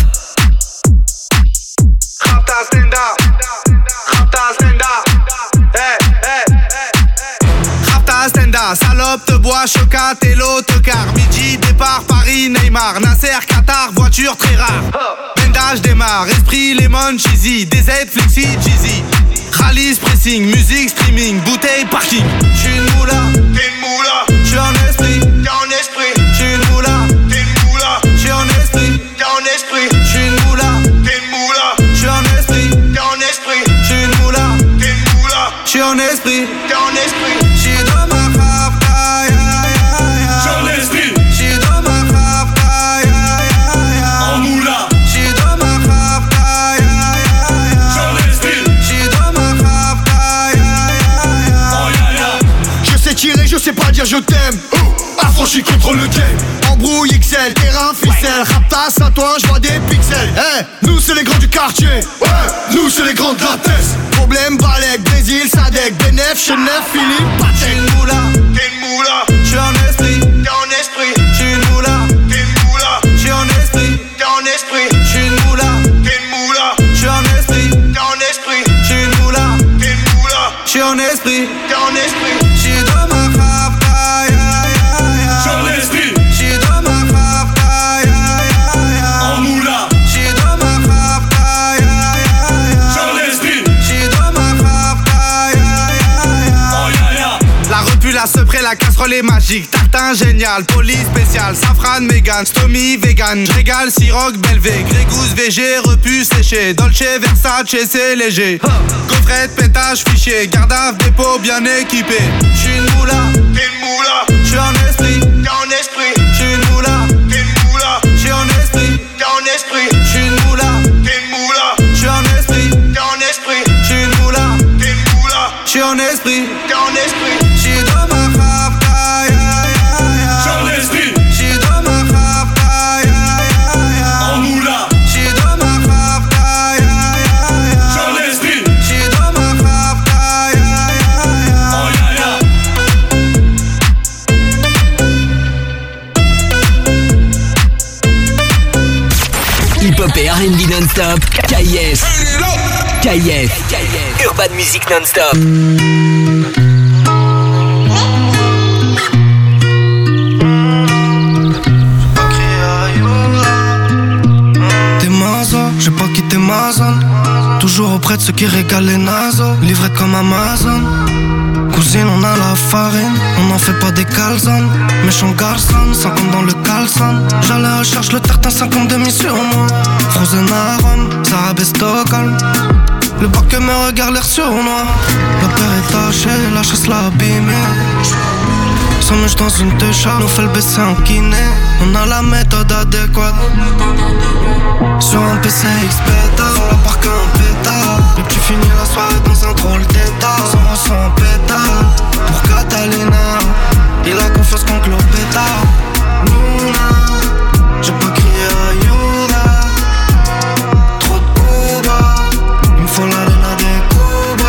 Rapta stand up. Rapta stand up. Hey, hey, hey. Rapta stand up. Salope te bois, chocat et l'autocar. Midi, départ, Paris, Neymar. Nasser, Qatar, voiture très rare. Bendage démarre. Esprit, lemon, cheesy. D Z, flexi, cheesy. Rallye, pressing, musique, streaming. Bouteille, parking. J'suis une moula. T'es une moula. J'suis en esprit. T'es en esprit. J'suis une moula. T'es une moula. J'suis en esprit. T'es en esprit. J'suis une moula. T'es une moula. J'suis en esprit. T'es en esprit. J'suis une moula. T'es une moula. J'suis en esprit. T'es en esprit. J'suis dans ma rapta, ya ya ya. J'suis en esprit. J'suis dans ma rapta, ya ya ya. En moula. J'suis dans ma rapta, ya ya ya. J'suis en esprit. J'suis dans ma rapta, ya ya ya. Oh ya ya. Je sais tirer, je sais pas dire je t'aime. Affranchi contre le game. Embrouille X L, terrain, ficelle. Raptas à toi, j'vois des pixels. Hey, nous c'est les grands du quartier. Ouais, nous c'est les grands de la tête. Problème, Balek, Brésil, Sadek, Benef, Chenef, Philippe, Patek. J'suis une moula, t'es une moula. J'suis en esprit, t'es en esprit. J'suis une moula, t'es une moula. J'suis en esprit, t'es en esprit. J'suis une moula, t'es une moula. J'suis en esprit, t'es en esprit. J'suis une moula, t'es une moula. J'suis en esprit, t'es en esprit. J'suis dans ma rapta, ya ya ya. J'suis en esprit. J'suis dans ma rapta, ya ya ya. En moula. J'suis dans ma rapta, ya ya ya. J'suis en esprit. J'suis dans ma rapta, ya ya ya. Oh ya ya. La repu, la sepré, la casserole est magique. Tartin génial, police spécial, safran, mégan, stomy, vegan. J'régale, siroc, belvé, grégousse, V G, repu, séché. Dolce, Versace, c'est léger. Gaufrette, pétage, fichier, gardave, dépôt, bien équipé. J'suis une moula, t'es une moula. J'suis en esprit, t'es en esprit. J'suis une moula, t'es une moula. J'suis en esprit, t'es en esprit. J'suis une moula, t'es une moula. J'suis en esprit, t'es en esprit. J'suis une moula, t'es une moula. J'suis en esprit, t'es en esprit. J'suis dans ma rapta, ya ya ya. J'suis en esprit. J'suis dans ma rapta, ya ya ya. En moula. J'suis dans ma rapta, ya ya ya. J'suis en esprit. J'suis dans ma rapta, ya ya ya. Oh ya ya. Hip-hop et R and B non-stop. K F. K F. Urban Music non-stop. t'es ma zone. Toujours auprès de ceux qui régalent les nasos. Livré comme Amazon. Cousine, on a la farine, on n'en fait pas des calzones. Méchant garçon, cinquante dans le caleçon. J'allais recherche le tartin, cinquante demi sur moi. Frozen à Rome, Sarabé Stockholm. Le bac me regarde l'air sournois. La paire est tachée, la chasse l'a abîmée. Sans mèche dans une touche, on fait le baisser en kiné. On a la méthode adéquate. Sur un P C X bêta, sur la parc un pétard. Et puis finis la soirée dans un drôle d'état. Sans ressent pétard, pour Catalina. Il a confiance qu'en Clopeta. Luna, j'ai pas crié à Yoda. Trop de Cuba, il me faut l'arena des Cuba.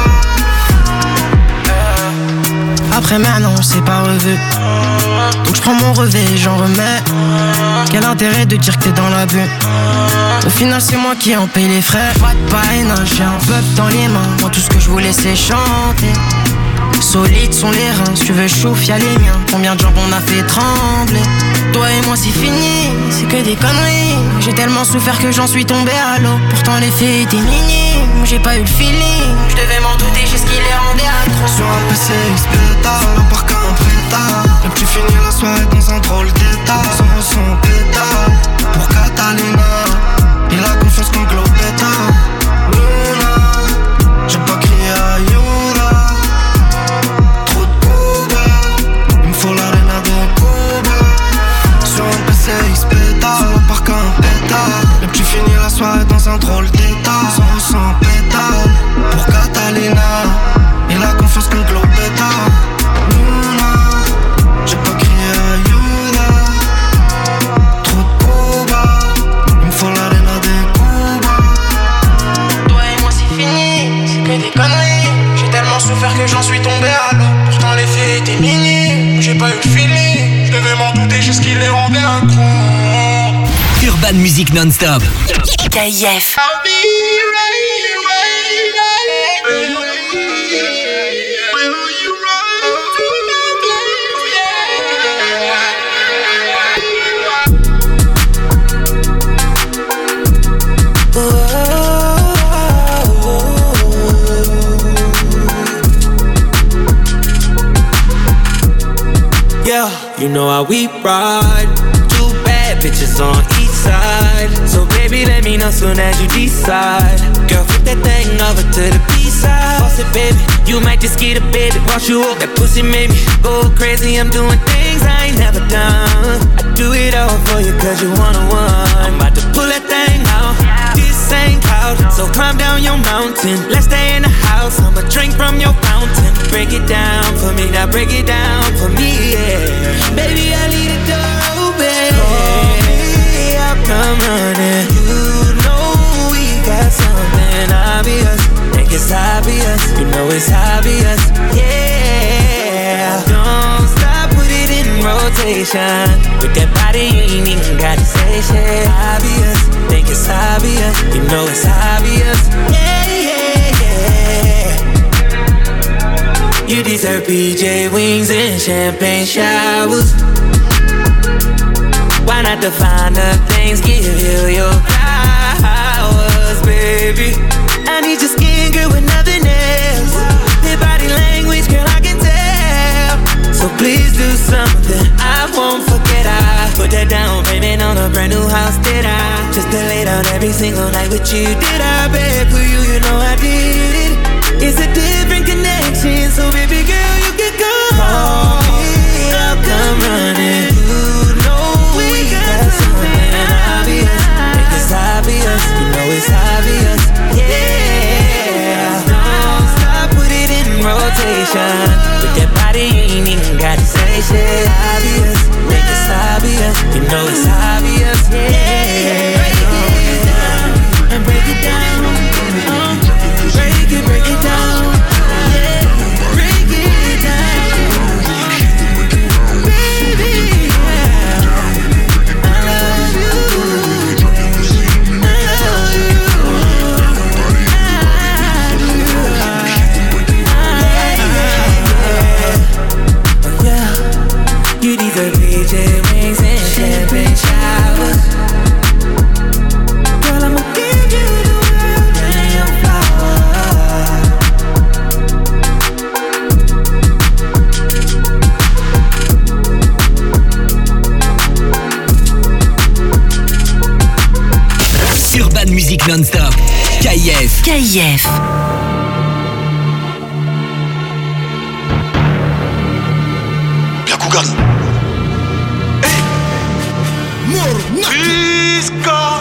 Après maintenant on s'est pas revu. Donc j'prends mon revêt et j'en remets. Quel intérêt de dire que t'es dans la bulle? Au final c'est moi qui en paye les frais. Pas de parrainage, j'ai un peuple dans les mains. Moi tout ce que je voulais c'est chanter. Solides sont les reins, si tu veux chouf y'a les miens. Combien de gens on a fait trembler? Toi et moi c'est fini, c'est que des conneries. J'ai tellement souffert que j'en suis tombé à l'eau. Pourtant les faits étaient minimes, j'ai pas eu le feeling. Je devais m'en douter, j'ai ce qui les rendait accro. Sur un P C X bêta, sur le parc un prétard. Et puis finis la soirée dans un drôle d'état. Sans ressent pétard, pour Catalina. Il a confiance qu'en Globetta. Luna, j'ai pas crié à Yoda. Trop de Cuba, il me faut l'arena de Cuba. Sur un P C X bêta, sur le parc un pétard. Et puis finis la soirée dans un drôle d'état. Sans ressent pétard, pour Catalina. Il a confiance qu'en Globetta. Luna, j'ai pas crié à Yoda. Trop de Cuba, il me faut l'arena de Cuba. Toi et moi c'est fini, c'est que des conneries. J'ai tellement souffert que j'en suis tombé à l'eau. Pourtant les faits étaient minimes, j'ai pas eu le feeling. Je devais m'en douter, j'ai ce qui les rendait accro. Urban Music Non-Stop. K F. Yeah, you know how we ride. Two bad bitches on each side. So baby, let me know soon as you decide. Girl, flip that thing over to the B-side. Boss it, baby, you might just get a baby. Wash you up, that pussy made me go crazy. I'm doing things I ain't never done. I do it all for you cause you one-on-one. I'm about to pull that thing out. This ain't cloud, so climb down your mountain. Let's stay in the house, I'ma drink from your fountain. Break it down for me, now break it down for me, yeah. Baby, I leave the door open. Call me, I'll come running. You know we got something obvious. Think it's obvious, you know it's obvious, yeah. Don't stop, put it in rotation. With that body, you ain't even gotta say shit. Obvious, think it's obvious, you know it's obvious, yeah, yeah, yeah. You deserve P J wings and champagne showers. Why not define the things, give you your flowers, baby? I need your skin, girl, with nothing else. Your body language, girl, I can tell. So please do something I won't forget. I put that down payment on a brand new house, did I? Just to lay down every single night with you, did I? Beg for you, you know I did it. It's a different connection, so baby girl, you can go. Call me, I'll come running. You know we got something obvious. Think it's obvious, you know it's obvious, yeah. Don't stop, put it in rotation. With that body, you ain't even gotta say shit. Obvious, think it's obvious, you know it's obvious, yeah. Break it down, and break it down. Break it, break it down, yeah. Break it down, baby, yeah. I love you, I love you, I love you, yeah. You deserve P J wings and champagne showers. Urban Music Non-Stop. K I F. K I F. Bien Kougan. Risca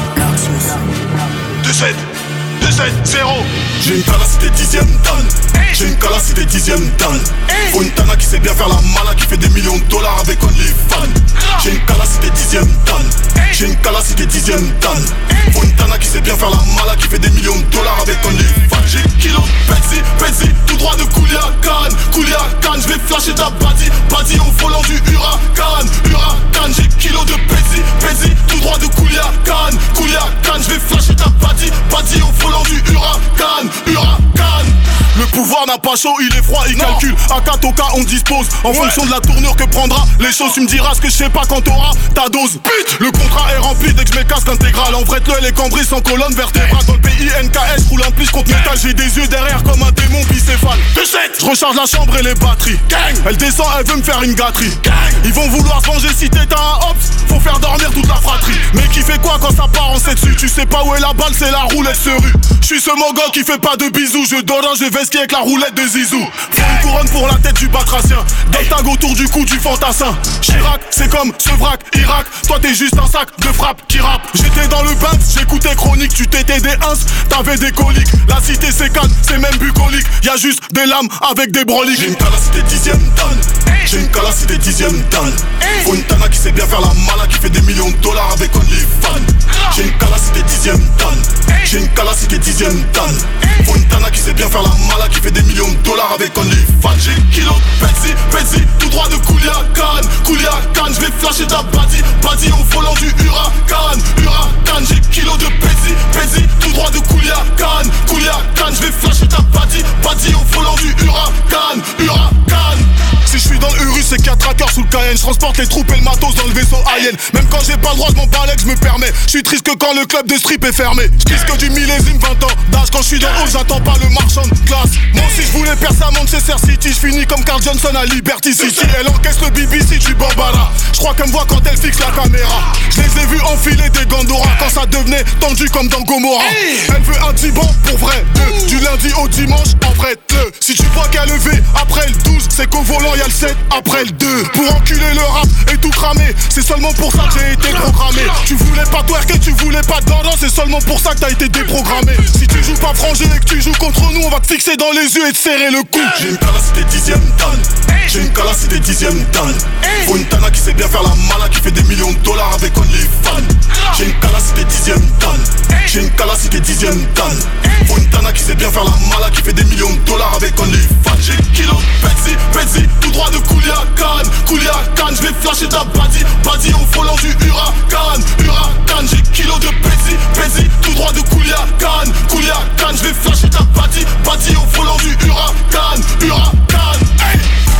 deux sept deux sept zéro. J'ai une calacité dixième dan. J'ai une calacité dixième dan. Faut une tana qui sait bien faire la mala, qui fait des millions de dollars avec OnlyFans. J'ai une calacité dixième dan. J'ai une calacité dixième dan. Faut une tana qui sait bien faire la mala, qui fait des millions de dollars avec OnlyFans. J'ai kilo Pepsi, Pepsi, tout droit de Kouliakan. Kouliakan, je vais flasher ta body, body au volant du Huracan. Huracan, j'ai kilo de Pepsi, Pepsi, tout droit de Kouliakan. Kouliakan, je vais flasher ta body, body au volant du Huracan. Huracan. Le pouvoir n'a pas chaud, il est froid, il non. calcule. À quatre au cas, on dispose. En ouais. fonction de la tournure que prendra les choses, tu me diras ce que je sais pas quand t'auras ta dose. Pute. Le contrat est rempli dès que je mets casque intégral. En vrai, le, les cambris sans colonne vertébrale. Dans le P I N K S, roule un plus contre métal. J'ai des yeux derrière comme un démon bicéphale. Je recharge la chambre et les batteries. Gang. Elle descend, elle veut me faire une gâterie. Gang. Ils vont vouloir se venger si t'es un ops. Faut faire dormir toute la fratrie. Mais qui fait quoi quand ça part en sept dessus? Tu sais pas où est la balle, c'est la roulette se rue. Je suis ce mogol qui fait pas de bisous. Je dors, je vais skier avec la roulette de Zizou. Faut une couronne pour la tête du batracien. Des tags autour du cou du fantassin. Chirac, c'est comme ce vrac, Irak. Toi t'es juste un sac de frappe qui rappe. J'étais dans le Benz, j'écoutais chronique. Tu t'étais des ins, t'avais des coliques. La cité c'est calme, c'est même bucolique. Y'a juste des lames avec des broliques. J'ai une calacité dixième dan. J'ai une calacité dixième dan. Faut une tana qui sait bien faire la mala, qui fait des millions de dollars avec OnlyFans. J'ai une calacité dixième dan. J'ai une calacité dixième dan. Faut une tana qui sait bien faire la mala, qui fait des millions de dollars avec OnlyFans. J'ai kilo Pepsi, Pepsi, tout droit de Kouliakan. Kouliakan, je vais flasher ta body, body au volant du Huracan. Huracan, j'ai kilo de Pepsi, Pepsi, tout droit de Kouliakan. Kouliakan, je vais flasher ta body, body au volant du Huracan. Huracan. Si je suis dans le Urus, c'est quatre trackers sous le Cayenne. Je transporte les troupes et le matos dans le vaisseau Alien. Même quand j'ai pas le droit, je m'en balèque, je me permets. Je suis triste que quand le club de strip est fermé. Je que du millésime vingt ans d'âge. Quand je suis dans haut, j'attends pas le marchand de glace. Moi aussi je voulais percer à Manchester City. Je finis comme Carl Johnson à Liberty City. Elle encaisse le B B C du Bambara. Je crois qu'elle me voit quand elle fixe la caméra. Je les ai vus enfiler des Gandora quand ça devenait tendu comme dans Gomorrah. Elle veut un Tiban pour vrai deux. Du lundi au dimanche, en vrai le. Si tu vois qu'elle levé après le douze, c'est qu'au volant y'a le sept après le deux. Pour enculer le rap et tout cramer, c'est seulement pour ça que j'ai été programmé. Tu voulais pas twerker, tu voulais pas de dandan, c'est seulement pour ça que t'as été déprogrammé. Si tu joues pas frangé et que tu joues contre nous, on va te fixer dans les yeux et te serrer le cou. J'ai une calacité dixième dan. J'ai une calacité dixième dan. Faut une tana qui sait bien faire la mala, qui fait des millions de dollars avec OnlyFans. J'ai une calacité dixième dan. J'ai une calacité dixième dan. Faut une tana qui sait bien faire la mala, qui fait des millions de dollars avec OnlyFans. J'ai kilo Pepsi, Pepsi, tout droit de Kouliakan. Kouliakan, je vais flasher ta body, body au volant du Huracan. Huracan, j'ai kilo de Pepsi, Pepsi, tout droit de Kouliakan. Kouliakan, je vais flasher ta body, body au volant du Huracan. Huracan, hey.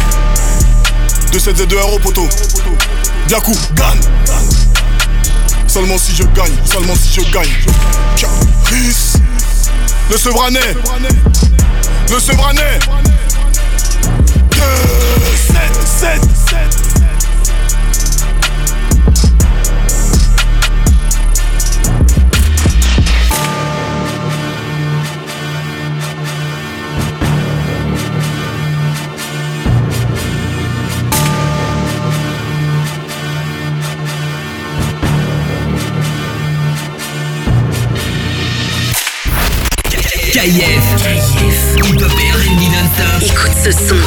deux sept Z deux R O poteau. Bien coup, gagne. Seulement si je gagne, seulement si je gagne. Caris. Le Sevranais. Le Sevranais. deux sept sept sept. K I F, Hip Hop et R and B non-stop. Écoute ce son.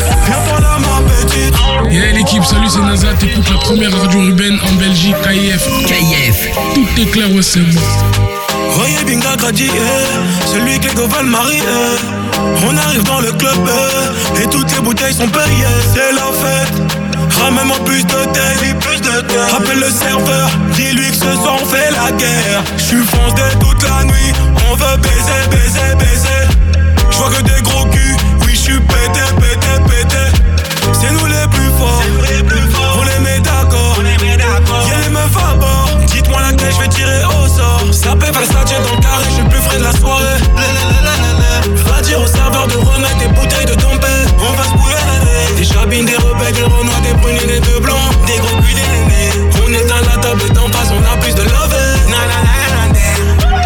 Yeah l'équipe, salut c'est Naza, t'écoutes la première radio urbaine en Belgique, K I F. K I F. Tout est clair, ouais c'est bon. Royer Binga Gradi, celui que les go veulent marier. On arrive dans le club et toutes les bouteilles sont payées. C'est la fête, ramène-moi plus de tête, plus de tête. Rappelle le serveur, dis-lui que ce soir on fait la guerre. J'suis foncé toute la nuit, on veut baiser, baiser, baiser. J'vois que des gros culs, oui j'suis pété, pété, pété. C'est nous les plus forts, on les met d'accord. Y'a les meufs à bord, dites-moi laquelle j'vais tirer au sort. Ça peut faire ça, tiens dans le carré, j'suis le plus frais de la soirée. Va dire au serveur de remettre des bouteilles de dompé. On va se bouler, des chabines, des rebelles, des renois, des brunes et des deux blancs. Des gros culs, des nénés. On éteint la table d'en face, on a plus de love. Na na na na na.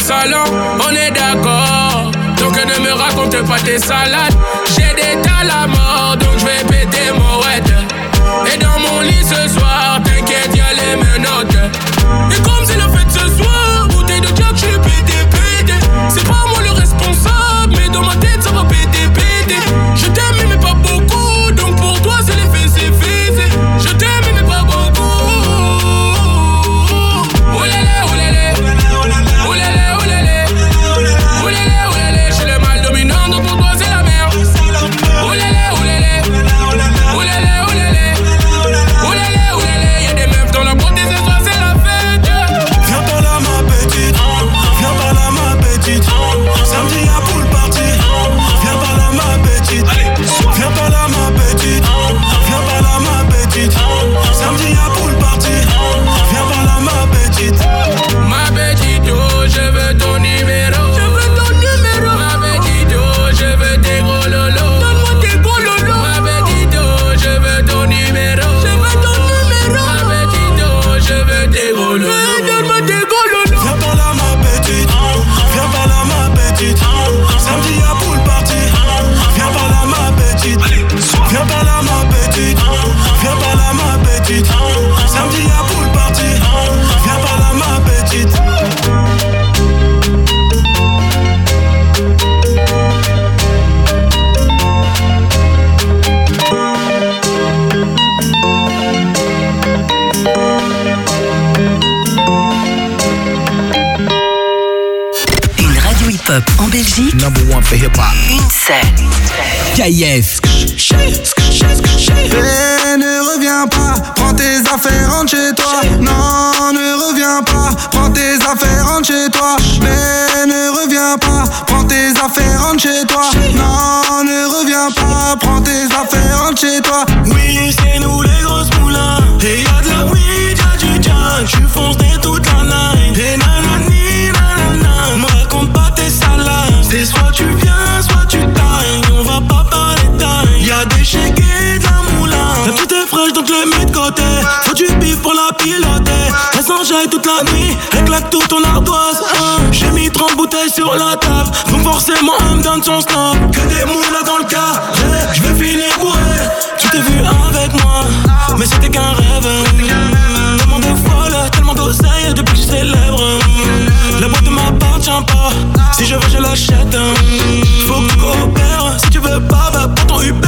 salon, on est d'accord. Donc ne me raconte pas tes salades. J'ai des tas la mort, donc je vais péter mon red. Et dans mon lit ce soir, t'inquiète, y'a les menottes. Et comme c'est la fête ce soir, bouteille de Jack, j'suis pété, pété. C'est pas moi le responsable, mais dans ma tête ça va péter, péter. Je t'aime mais pas beaucoup, donc pour toi c'est les faits, c'est fait. Je t'aime mais pas beaucoup. Oulélé, oulélé, oulélé, oulélé, oulélé, oulélé. J'ai le mal dominant, donc pour toi c'est la merde. Oulélé, oulélé, oulélé, oulélé, oulélé, oulélé. Y'a des meufs dans la boîte et ce soir c'est la fête. Viens par là ma petite, viens par là ma petite. Samedi y'a pool party. Viens par là ma petite, viens par là ma petite, viens par là ma petite. Samedi y'a pool party. Viens par là ma petite. Ma petite, oh, je veux ton numéro. Je veux ton numéro. Ma petite, oh, je veux tes gros lolos. Donne-moi tes gros lolos. Ma petite, oh, je veux ton numéro. Je veux ton numéro. Ma petite, oh, je veux tes gros lolos. Donne-moi tes gros lolos. Viens par là ma petite, viens par là ma petite. Samedi y'a pool party. Viens par là ma petite, viens par là ma petite, viens par là ma petite. Samedi y'a pool party. Viens par là ma petite. Une radio hip-hop en Belgique. Number one for hip hop. Une scène. K I F. Eh, ne reviens pas, prends tes affaires, rentre chez toi. Non, ne reviens pas, prends tes affaires, rentre chez toi. Mais ne reviens pas, prends tes affaires, rentre chez toi. Non, ne reviens pas, prends tes affaires, rentre chez toi. Oui, c'est nous les grosses moulins. Et y'a de la weed, y'a du jack. J'suis foncé toute la night. Et nanani, nanana. Me raconte pas tes salades. C'est soit tu viens, soit tu tailles. On va pas parler taille. Y'a des chèques et de la moulin. La petite est fraîche donc le mets de côté. Faut du bif pour la piloter. Elle s'enjaille toute la nuit. Elle claque tout ton ardoise. Hein. J'ai mis trente bouteilles sur la table. Donc forcément elle me donne son stop. Que des moulins dans le cas. Je vais finir bourré. Tu t'es vu avec moi, mais c'était qu'un rêve. Tellement de folle, tellement d'oseille depuis que je suis célèbre. La boîte ne m'appartient pas. Si je veux, je l'achète. Faut que tu coopères. Si tu veux pas, va pour ton Uber.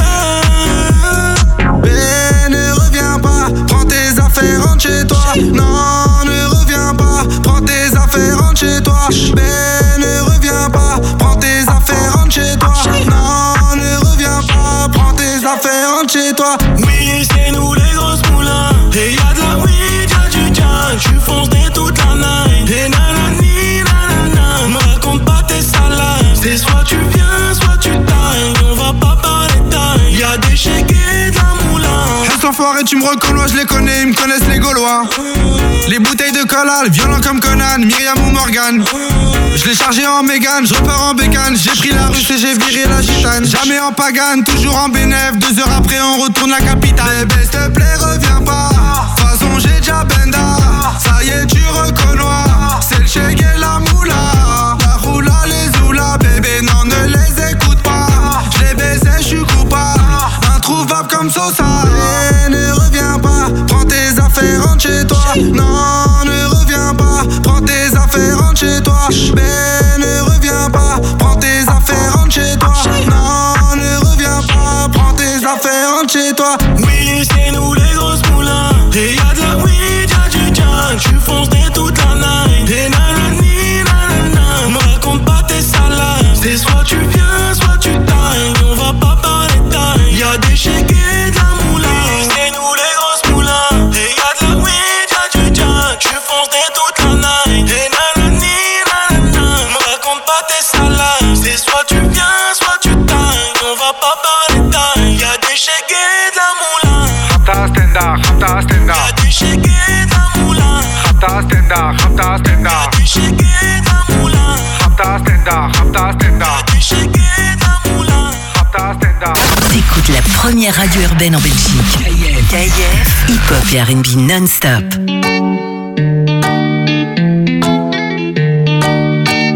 Mais ne reviens pas, prends tes affaires, rentre chez toi. Non, ne reviens pas, prends tes affaires, rentre chez toi. Mais ne reviens pas, prends tes affaires, rentre chez toi. Non, ne reviens pas, prends tes affaires, rentre chez toi. Oui, c'est nous les grosses moulins. Et y'a de la weed, y'a du jack. J'suis foncé toute la night. Et nanani, nanana. Me raconte pas tes salades. C'est soit tu viens, soit tu tailles. On va pas parler taille. Y'a des chèques et de la moulin. Reste enfoiré, tu me reconnais, je les connais, ils me connaissent les Gaulois. Les bouteilles de collal, violents comme Conan, Myriam ou Morgan. Je l'ai chargé en Mégane, je repars en bécane. J'ai pris la russe et j'ai viré la gitane. Jamais en pagane, toujours en bénéf. Deux heures après on retourne la capitale. Bébé s'il te plaît reviens pas, de toute façon j'ai déjà benda. Ça y est tu reconnais, c'est le chèque et la moula. La roula, les oula, bébé non ne les écoute pas. Je les baisais, je suis coupable, introuvable comme Sosa. Et ne reviens pas, prends tes affaires, rentre chez toi. Non, ne reviens pas, prends tes affaires, rentre chez toi. Mais ne reviens pas, prends tes affaires, rentre chez toi. Non, ne reviens pas, prends tes affaires, rentre chez toi. Oui, c'est nous les grosses moulins. Et y'a de la weed, y'a du jack. J'suis foncé toute la night. Et nanani, nanana. Me raconte pas tes salades. C'est soit tu viens, soit tu tailles. On va pas parler taille. Y'a des chèques et de la moulin. Oui, c'est nous les grosses moulins. Et y'a de la weed, y'a du jack. J'suis foncé toute la night. Et nanani, nanana. Me raconte pas tes salades. C'est soit tu viens, soit tu tailles. On va pas parler taille. Y'a des chèques et de la moulin. Rapta stenda, rapta stenda. Y'a des chèques et de la moulin. Rapta stenda, rapta stenda. Y'a des chèques et de la moulin. Rapta stenda, rapta stenda. Y'a des chèques et de la moulin. Rapta stenda. T'écoutes la première radio urbaine en Belgique. K I F. K I F. Hip-hop et R and B non-stop.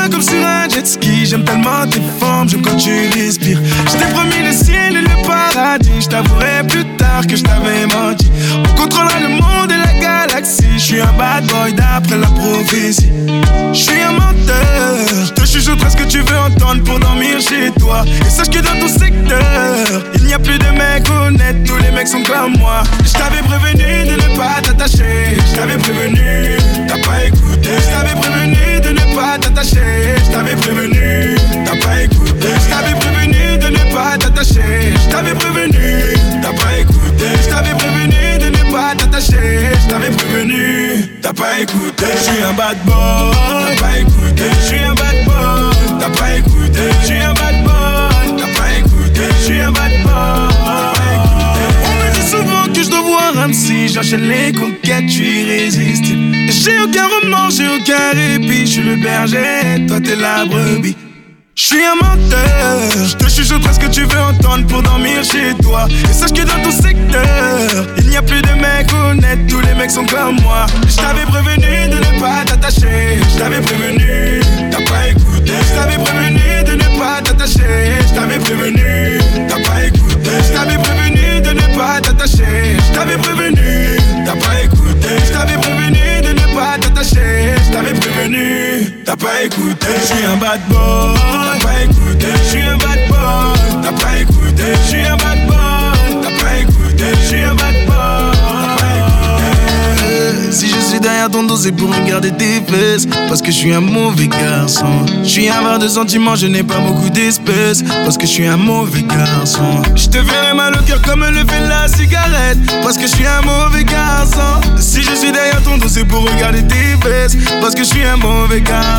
comme sur un jet ski. J'aime tellement tes formes, j'aime quand tu respires. Je t'ai promis le ciel et le paradis. Je t'avouerai plus tard que je t'avais menti. On contrôlera le monde et la galaxie. Je suis un bad boy d'après la prophétie. Je suis un menteur. Je te chuchoterai ce que tu veux entendre pour dormir chez toi. Et sache que dans ton secteur, il n'y a plus de mecs honnêtes. Tous les mecs sont comme moi. Je t'avais prévenu de ne pas t'attacher. Je t'avais prévenu, t'as pas écouté. Je t'avais prévenu de ne pas t'attacher. Je t'avais prévenu, t'as pas écouté. Je t'avais prévenu de ne pas t'attacher. Je t'avais prévenu, t'as pas écouté. Je t'avais prévenu de ne pas t'attacher. Je t'avais prévenu, t'as pas écouté. Je suis un bad boy, t'as pas écouté. Je suis un bad boy, t'as pas écouté. Je suis un bad boy, t'as pas écouté. Je suis un bad boy. On me dit souvent que je dois voir un psy. J'enchaîne les conquêtes, je suis irrésistible. J'ai aucun remords, j'ai aucun répit. Je suis le berger, toi t'es la brebis. Je suis un menteur, je te chuchoterai ce que tu veux entendre pour dormir chez toi. Et sache que dans ton secteur, il n'y a plus de mecs honnêtes. Tous les mecs sont comme moi. Je t'avais prévenu de ne pas t'attacher. Je t'avais prévenu, t'as pas écouté. Je t'avais prévenu de ne pas t'attacher. Je t'avais prévenu, t'as pas écouté. Je t'avais prévenu de ne pas t'attacher. Je t'avais prévenu, t'as pas écouté. Je t'avais prévenu de ne pas t'attacher. Je t'avais prévenu, t'as pas écouté. Je suis un bad boy, t'as pas écouté. Je suis un bad boy, t'as pas écouté. Je suis un bad boy, t'as pas écouté. Je suis un bad boy, t'as pas écouté. Si je suis derrière ton dos, c'est pour regarder tes fesses. Parce que je suis un mauvais garçon. Je suis un verre de sentiments, je n'ai pas beaucoup d'espèces. Parce que je suis un mauvais garçon. Je te verrai mal au cœur comme le fait la cigarette. Parce que je suis un mauvais garçon. Si je suis derrière ton dos, c'est pour regarder tes fesses. Parce que je suis un mauvais garçon.